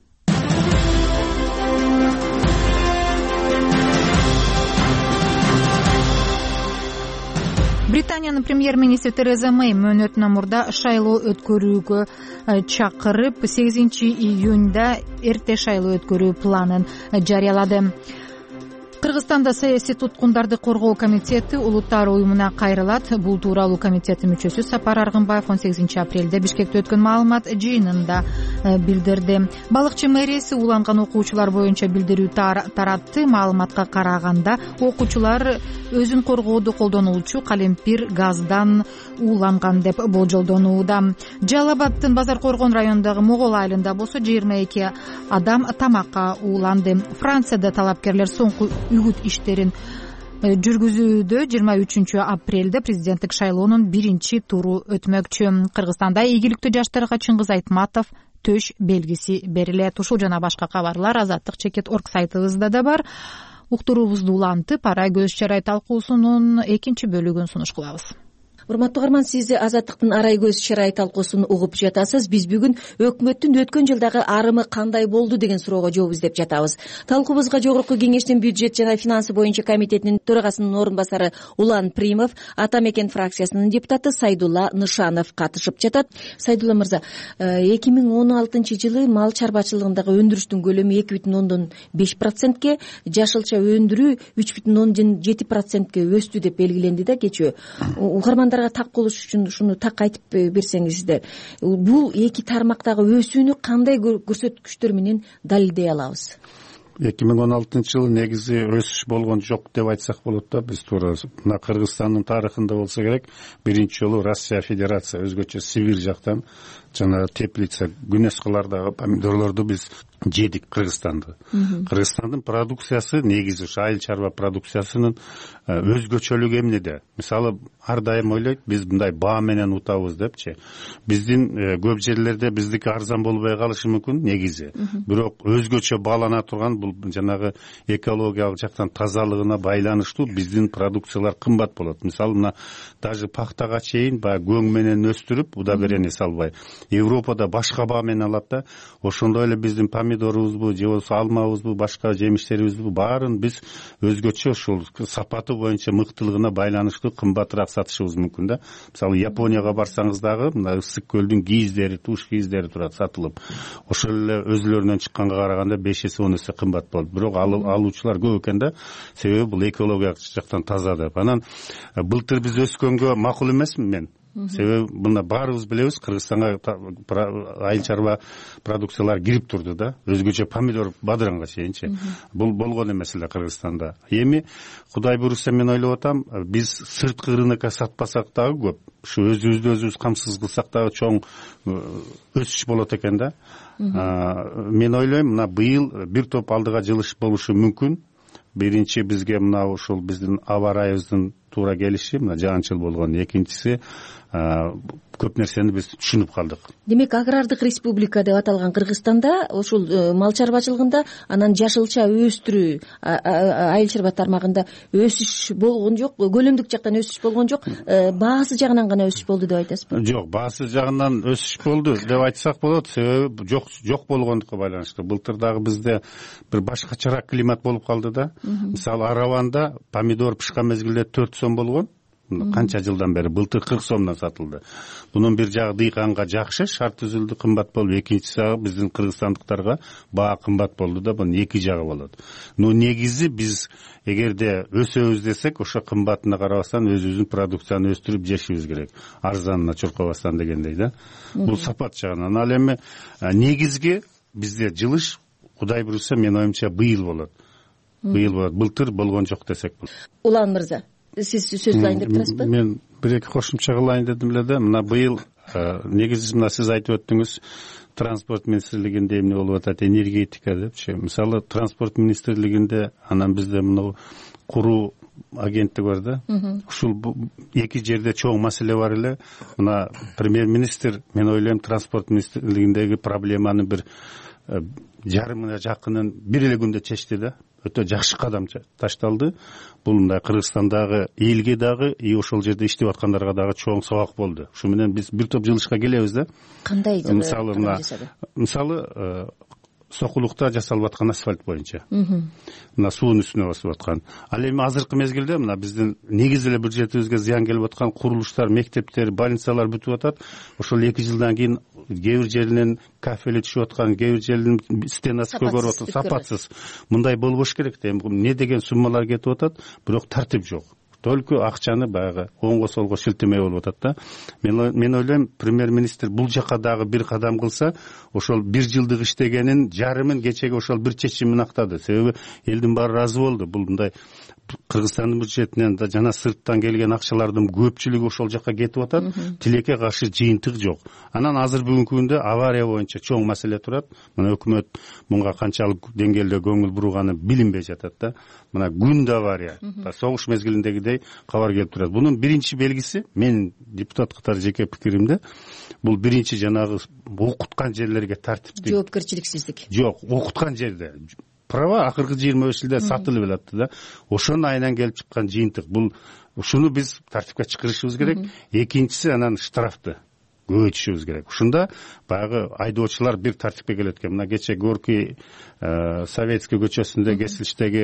Британиянын премьер-министри Тереза Мэй мөөнөтүнөн мурда шайлоо өткөрүүгө чакырып, сегизинчи июнда эрте шайлоо өткөрүү планын жарыялады. Кыргызстанда саясий туткундарды коргоо комитети улуттар уюмуна кайрылат. Бул тууралуу комитеттин мүчөсү Сапар Аргынбаев он сегизинчи апрелде Бишкекте өткөн маалымат жыйынында билдирди. Балыкчы мэрияси уланган окуучулар боюнча билдирүү таратты. Маалыматка караганда, окуучулар өзүн коргоодо колдонулчу калемпир газдан ууланган деп болжолдонууда. Жалал Абадтын Базар Коргон районундагы Могол айылында болсо жыйырма эки адам тамакка ууланды. Францияда талапкерлер соңку үгүт иштерин жүргүзүүдө жыйырма үчүнчү апрелде президенттик шайлоонун биринчи туру өтмөкчү. Кыргызстанда ийгиликтүү жаштарга Чыңгыз Айтматов төш белгиси берилет. Ушул жана башка кабарлар азаттык чекит орг сайтыбызда да бар. Уктуруубузду улантып, Арай көз чарай талкуусунун экинчи бөлүгүн сунуш кылабыз. Урматтуу угарман, сиз Азаттыктын Арай көз чарай талкуусун угуп жатасыз. Биз бүгүн өкмөттүн өткөн жылдагы арымы кандай болду деген суроого жооп издеп жатабыз. Талкуубузга Жогорку Кеңештин бюджет жана финансы боюнча комитетинин төрагасынын орун басары Улан Примов, Ата Мекен фракциясынын депутаты Сайдулла Нышанов катышып жатат. Сайдулла мырза, эки миң он алтынчы жылы мал чарбачылыгындагы өндүрүштүн көлөмү эки бүтүн ондон беш процентке, жашылча өндүрүү үч бүтүн ондон жети процентке өстү деп белгиленди да кечээ. Угармандар так болуш үчүн ушуну так айтып берсеңиздер, бул эки тармактагы өсүүнү кандай көрсөткүчтөр менен далилдей алабыз? эки миң он алтынчы жылы негизи өсүш болгон жок деп айтсак болот да. Биз туура мына Кыргызстандын тарыхында болсо керек, биринчи жолу Россия Федерация өзгөчө Сибирь жактан жана теплица гүнескалардагы помидорлорду биз жедик. Кыргызстанды кыргызстандын продукциясы негизи ушу айыл чарба продукциясынын өзгөчөлүгү эмнеде? Мисалы ар дайым ойлойт биз мындай баа менен утабыз депчи. Биздин көп жерлерде биздики арзан болбой калышы мүмкүн негизи, бирок өзгөчө баалана турган бул жанагы экологиялык жактан тазалыгына байланыштуу биздин продукциялар кымбат болот. Мисалы мына даже пахтага чейин баягы көң менен өстүрүп удобрение салбай Европада башка баа менен алат да, ошондой эле биздин помидорубузбу же болбосо алмабызбы, башка жемиштерибизби баарын биз өзгөчө ушул сапаты боюнча мыктылыгына байланыштуу кымбатыраак сатышыбыз мүмкүн да. Мисалы Японияга барсаңыз дагы мына ысык көлдүн кийиздери, туш кийиздери турат сатылып. Ошол эле өзүлөрүнөн чыкканга караганда беш эсе он эсе кымбат болот. Бирок алуучулар көп экен да. Себеби бул экологиялык жактан таза деп. Анан былтыр биз өскөнгө макул эмесмин мен. Себеби мына баарыбыз билебиз, Кыргызстанга айыл чарба продукциялар кирип турду да. Өзгөчө помидор бадыранга чейинчи. Бул болгон эмес эле Кыргызстанда. Эми Кудай буйрса мен ойлоп атам, биз сырткы рынокко сатпасак дагы көп, ушу өзүбүздү өзүбүз камсыз кылсак дагы чоң өсүш болот экен да. Мен ойлойм, мына быйыл бир топ алдыга жылыш болушу мүмкүн. Биринчи бизге мына ушул биздин аба ырайыбыздын туура келиши, мына жаанчыл болгон. Экинчиси көп нерсени биз түшүнүп калдык. Демек, агрардык республика деп аталган Кыргызстанда ушул мал чарбачылыгында анан жашылча өстүрүү айыл чарба тармагында өсүш болгон жок, көлөмдүк жактан өсүш болгон жок, баасы жагынан гана өсүш болду деп айтасызбы? Жок, баасы жагынан өсүш болду деп айтсак болот, себеби жок жок болгондукка байланыштуу. Былтыр дагы бизде бир башкачараак климат болуп калды да. Мисалы Араванда помидор пышкан мезгилде төрт сом болгон. Канча жылдан бери былтыр кырк сомдон сатылды. Бунун бир жагы дыйканга жакшы, шарт түзүлдү, кымбат болду. Экинчиси биздин кыргызстандыктарга баа кымбат болду да, бунун эки жагы болот. Но негизи биз эгерде өсөбүз десек, ошо кымбатына карабастан өзүбүздүн продукцияны өстүрүп жешибиз керек. Арзанына чуркабастан дегендей да. Бул сапат жагынан. Ал эми негизги бизде жылыш Кудай буйрса мен оюмча быйыл болот. Быйыл болот. Былтыр болгон жок десек болот. Улан мырза, сиз сөз кылайын деп турасызбы? Мен бир эки кошумча кылайын дедим эле да. Мына быйыл негизи мына сиз айтып өттүңүз, транспорт министрлигинде эмне болуп атат, энергетика депчи. Мисалы транспорт министрлигинде анан бизде мына куруу агенттик бар да. Ушул эки жерде чоң маселе бар эле. Мына премьер-министр, мен ойлойм, транспорт министрлигиндеги проблеманы бир жарымына жакынын бир эле күндө чечти да. Өтө жакшы кадам ташталды. Бул мындай Кыргызстандагы элге дагы, и ошол жерде иштеп аткандарга дагы чоң сабак болду. Ушу менен биз бир топ жылышка келебиз да. Кандай мисалы мына мисалы Сокулукта жасалып аткан асфальт боюнча. Мына суунун үстүнө басып аткан. Ал эми азыркы мезгилде мына биздин негизи эле бюджетибизге зыян келип аткан курулуштар, мектептер, больницалар бүтүп атат. Ошол эки жылдан кийин кээ бир жеринен кафели түшүп аткан, кээ бир жеринин стенасы көгөрүп атат, сапатсыз. Мындай болбош керек да. Эми эмне деген суммалар кетип атат, бирок тартип жок. Только акчаны баягы оңго солго шилтемей болуп атат да. Мен мен ойлойм, премьер-министр бул жака дагы бир кадам кылса, ошол бир жылдык иштегенин жарымын кечеге ошол бир чечимин актады. Себеби элдин баары ыраазы болду. Бул мындай Кыргызстандын бюджетинен да жана сырттан келген акчалардын көпчүлүгү ошол жака кетип атат. Тилекке каршы жыйынтык жок. Анан азыр бүгүнкү күндө авария боюнча чоң маселе турат. Мына өкмөт мунга канчалык деңгээлде көңүл буруганы билинбей жатат да. Мына күндө авария, согуш мезгилиндегидей кабар келип турат. Бунун биринчи белгиси, мен депутат катары жеке пикиримде, бул биринчи жанагы окуткан жерлерге тартиптик жоопкерчиликсиздик. Жок, окуткан жерде права акыркы жыйырма беш жылда сатылып элатты да. Ошонун айынан келип чыккан жыйынтык. Бул ушуну биз тартипке чакырышыбыз керек. Экинчиси анан штрафты көбөйтүшүбүз керек. Ушунда баягы айдоочулар бир тартипке келет экен. Мына кече Горький Советский көчөсүндө кесилиштеги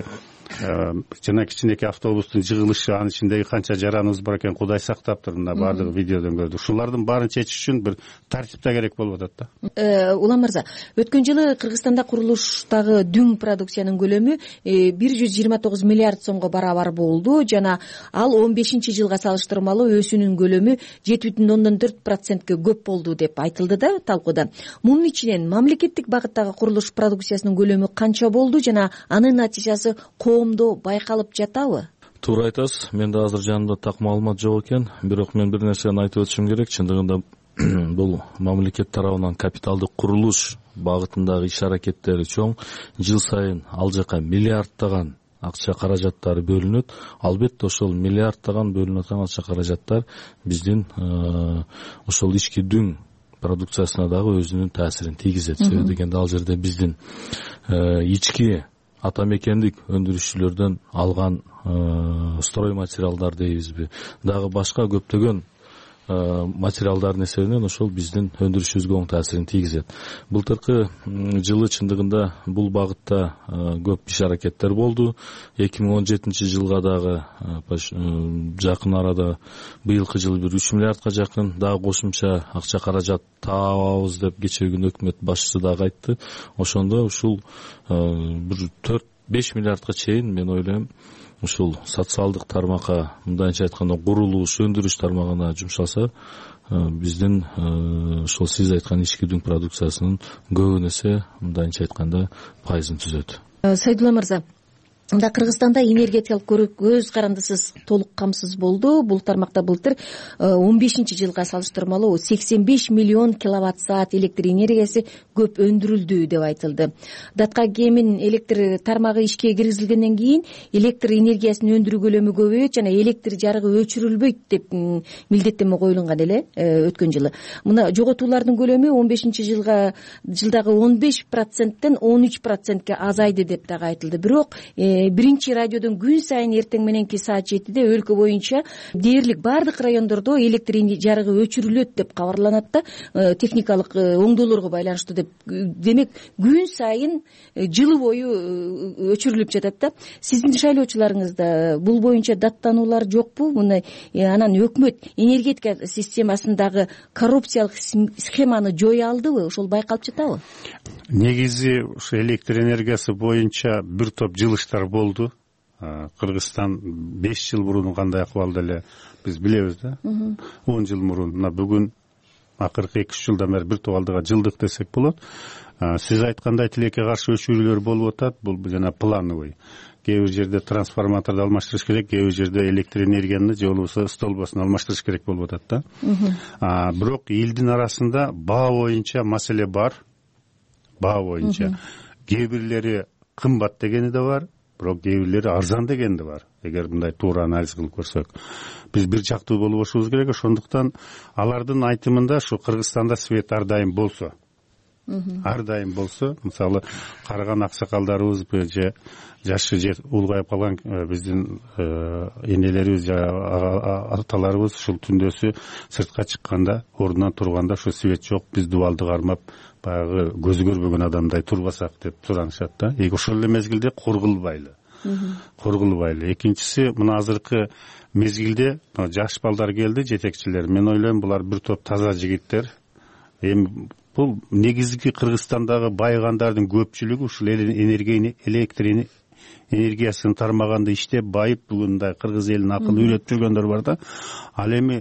жана кичинекей автобустун жыгылышы, анын ичиндеги канча жараныбыз бар экен, Кудай сактаптыр. Мына баардыгы видеодон көрдүк. Ушулардын баарын чечиш үчүн бир тартипте керек болуп атат да. Улан мырза, өткөн жылы Кыргызстанда курулуштагы дүң продукциянын көлөмү бир жүз жыйырма тогуз миллиард сомго барабар болду жана ал он бешинчи жылга салыштырмалуу өсүүнүн көлөмү жети бүтүн ондон төрт процентке көп болду деп айтылды да талкууда. Мунун ичинен мамлекеттик багыттагы курулуш продукциясынын көлөмү канча болду жана анын натыйжасы коомдо байкалып жатабы? Туура айтасыз. Менде азыр жанымда так маалымат жок экен, бирок мен бир нерсени айтып өтүшүм керек. Чындыгында бул мамлекет тарабынан капиталдык курулуш багытындагы иш аракеттери чоң. Жыл сайын ал жака миллиардтаган акча каражаттары бөлүнөт. Албетте ошол миллиардтаган бөлүнүп аткан акча каражаттар биздин ошол ички дүң продукциясына дагы өзүнүн таасирин тийгизет. Себеби дегенде ал жерде биздин ички ата мекендик өндүрүшчүлөрдөн алган строй материалдар дейбизби, дагы башка көптөгөн материалдардын эсебинен ошол биздин өндүрүшүбүзгө оң таасирин тийгизет. Былтыркы жылы чындыгында бул багытта көп иш аракеттер болду. эки миң он жетинчи жылга дагы жакын арада быйылкы жылы бир үч миллиардка жакын дагы кошумча акча каражат табабыз деп кечээ күнү өкмөт башчысы дагы айтты. Ошондо ушул бир төрт беш миллиардка чейин мен ойлойм ушул социалдык тармакка, мындайча айтканда курулуш, өндүрүш тармагына жумшалса, биздин ошол сиз айткан ички дүң продукциясынын көбүн эсе мындайча айтканда пайызын түзөт. Сайдулла мырза, мында Кыргызстанда энергетикалык көз карандысыз толук камсыз болду. Бул тармакта былтыр он бешинчи жылга салыштырмалуу сексен беш миллион киловатт саат электр энергиясы көп өндүрүлдү деп айтылды. Датка кемин электр тармагы ишке киргизилгенден кийин электр энергиясын өндүрүү көлөмү көбөйөт жана электр жарыгы өчүрүлбөйт деп милдеттенме коюлган эле өткөн жылы. Мына жоготуулардын көлөмү он бешинчи жылга жылдагы он беш проценттен он үч процентке азайды деп дагы айтылды. Бирок биринчи радиодон күн сайын эртең мененки саат жетиде өлкө боюнча дээрлик баардык райондордо электр жарыгы өчүрүлөт деп кабарланат да, техникалык оңдоолорго байланыштуу деп. Демек күн сайын жылы бою өчүрүлүп жатат да. Сиздин шайлоочуларыңызда бул боюнча даттануулар жокпу? Мына анан өкмөт энергетика системасындагы коррупциялык схеманы жоя алдыбы? Ошол байкалып жатабы? Негизи ушу электр энергиясы боюнча бир топ жылыштар болду. Кыргызстан беш жыл мурун кандай акыбалда эле биз билебиз да. он жыл мурун, мына бүгүн акыркы эки үч жылдан бери бир топ алдыга жылдык десек болот. Сиз айткандай тилекке каршы өчүрүүлөр болуп атат. Бул жана плановый. Кээ бир жерде трансформаторду алмаштырыш керек, кээ бир жерде электр энергияны же болбосо столбосун алмаштырыш керек болуп атат да. Бирок элдин арасында баа боюнча маселе бар. Баа боюнча кээ бирлери кымбат дегени да бар, бирок кээ бирлери арзан дегени да бар. Эгер мындай туура анализ кылып көрсөк, биз бир жактуу болбошубуз керек. Ошондуктан алардын айтымында ушу Кыргызстанда свет ар дайым болсо, ар дайым болсо, мисалы караган аксакалдарыбыз же жашы же улгайып калган биздин энелерибиз же аталарыбыз ушул түндөсү сыртка чыкканда, ордунан турганда ушу свет жок, биз дубалды кармап баягы көзү көрбөгөн адамдай турбасак деп суранышат да. Эки ошол эле мезгилде кургулбайлы. Кургулбайлы. Экинчиси, мына азыркы мезгилде жаш балдар келди, жетекчилер. Мен ойлойм булар бир топ таза жигиттер. Эми бул негизги Кыргызстандагы байыгандардын көпчүлүгү ушул электр энергиясын тармаганда иштеп байып, бүгүндай кыргыз элин акылы үйрөтүп жүргөндөр бар да. Ал эми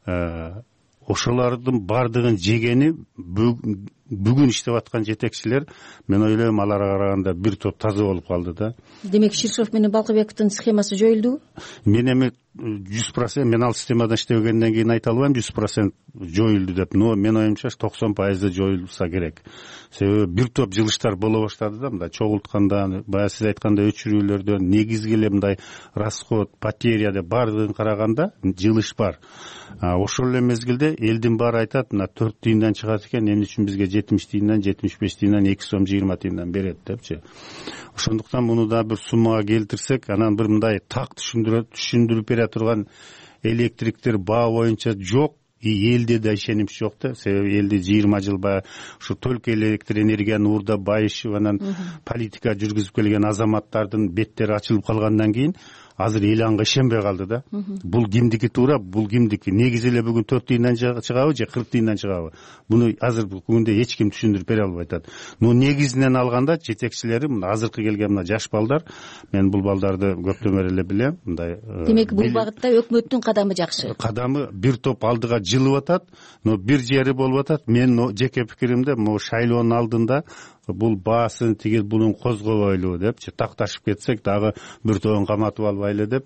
ошолордун бардыгын жегени бүгүн иштеп аткан жетекчилер, мен ойлойм аларга караганда бир топ таза болуп калды да. Демек Ширшов менен Балкыбековдун схемасы жоюлду? Мен эми жүз процент мен ал системада иштебегенден кийин айта албайм жүз процент жоюлду деп, но мен оюмча токсон пайызы жоюлса керек. Себеби бир топ жылыштар боло баштады да, мындай чогултканда, баягы сиз айткандай өчүрүүлөрдөн негизги эле мындай расход, потеря деп бардыгын караганда жылыш бар. Ошол эле мезгилде элдин баары айтат, мына төрт тыйындан чыгат экен, эмне үчүн бизге жетимиш тыйындан, жетимиш беш тыйындан, эки сом жыйырма тыйындан берет депчи. Ошондуктан муну да бир суммага келтирсек, анан бир мындай так түшүндүрүп бере турган электриктер баа боюнча жок, и элде да ишенимч жок да. Себеби элди жыйырма жыл баягы ушу только электр энергияны уурдап байышып, анан политика жүргүзүп келген азаматтардын беттери ачылып калгандан кийин азыр эл анга ишенбей калды да. Бул кимдики туура, бул кимдики? Негизи эле бүгүн төрт тыйындан чыгабы же кырк тыйындан чыгабы? Буну азыр бүгүндө эч ким түшүндүрүп бере албай атат. Но негизинен алганда жетекчилери мына азыркы келген мына жаш балдар, мен бул балдарды көптөн бери эле билем. Мындай демек бул багытта өкмөттүн кадамы жакшы. Кадамы бир топ алдыга жылып атат, но бир жери болуп атат. Мен жеке пикиримде могу шайлоонун алдында бул баасын тигил бунун козгобойлу депчи, такташып кетсек дагы бир тобун каматып албайлы деп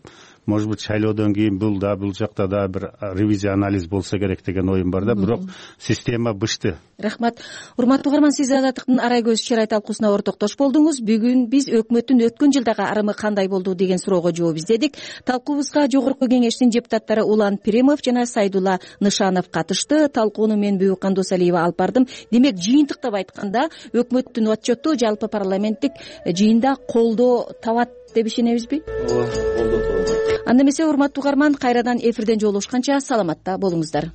может быть шайлоодон кийин бул да бул жакта да бир ревизия анализ болсо керек деген оюм бар да, бирок система бышты. Рахмат. Урматтуу угарман, сиз Азаттыктын арай көз чырай талкуусуна ортоктош болдуңуз. Бүгүн биз өкмөттүн өткөн жылдагы арымы кандай болду деген суроого жооп издедик. Талкуубузга жогорку кеңештин депутаттары Улан Пиремов жана Сайдулла Нышанов катышты. Талкууну мен Бүйүккан Досалиева алып бардым. Демек, жыйынтыктап айтканда, өкмөттүн отчету жалпы парламенттик жыйында колдоо табат деп ишенебизби? Ооба, колдоо табат. Анда эмесе, урматтуу угарман, кайрадан эфирден жолугушканча саламатта болуңуздар.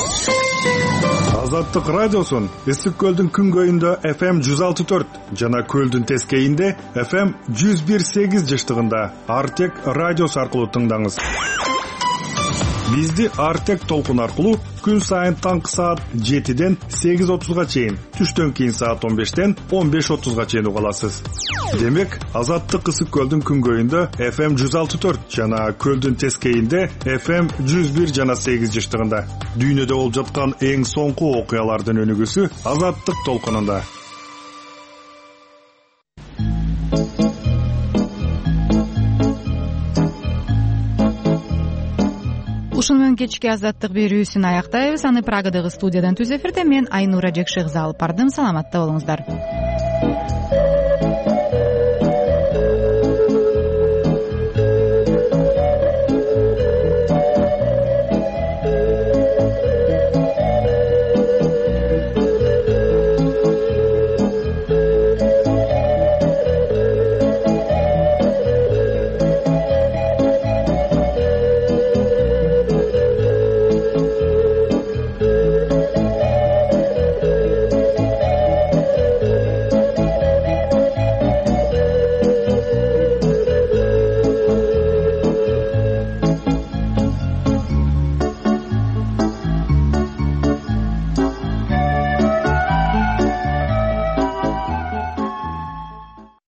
Азаттык радиосун Ысык көлдүн күнгөйүндө эф эм жүз алты төрт жана көлдүн тескейинде эф эм жүз бир сегиз жыштыгында Артек радиосу аркылуу тыңдаңыз. Бизди Артек толкун аркылуу күн сайын таңкы саат жетиден сегиз отузга чейин, түштөн кийин саат он бештен он беш отузга чейин уга аласыз. Демек, Азаттык Ысык көлдүн күнгөйүндө эф эм жүз алты төрт жана көлдүн тескейинде эф эм жүз бир жана сегиз жыштыгында. Дүйнөдө болуп жаткан эң соңку окуялардын өнүгүүсү Азаттык толкунунда. Ушуну менен кечки Азаттык берүүсүн аяктайбыз. Аны Прагадагы студиядан түз эфирде мен Айнура Жекшегиза алып бардым. Саламатта болуңуздар.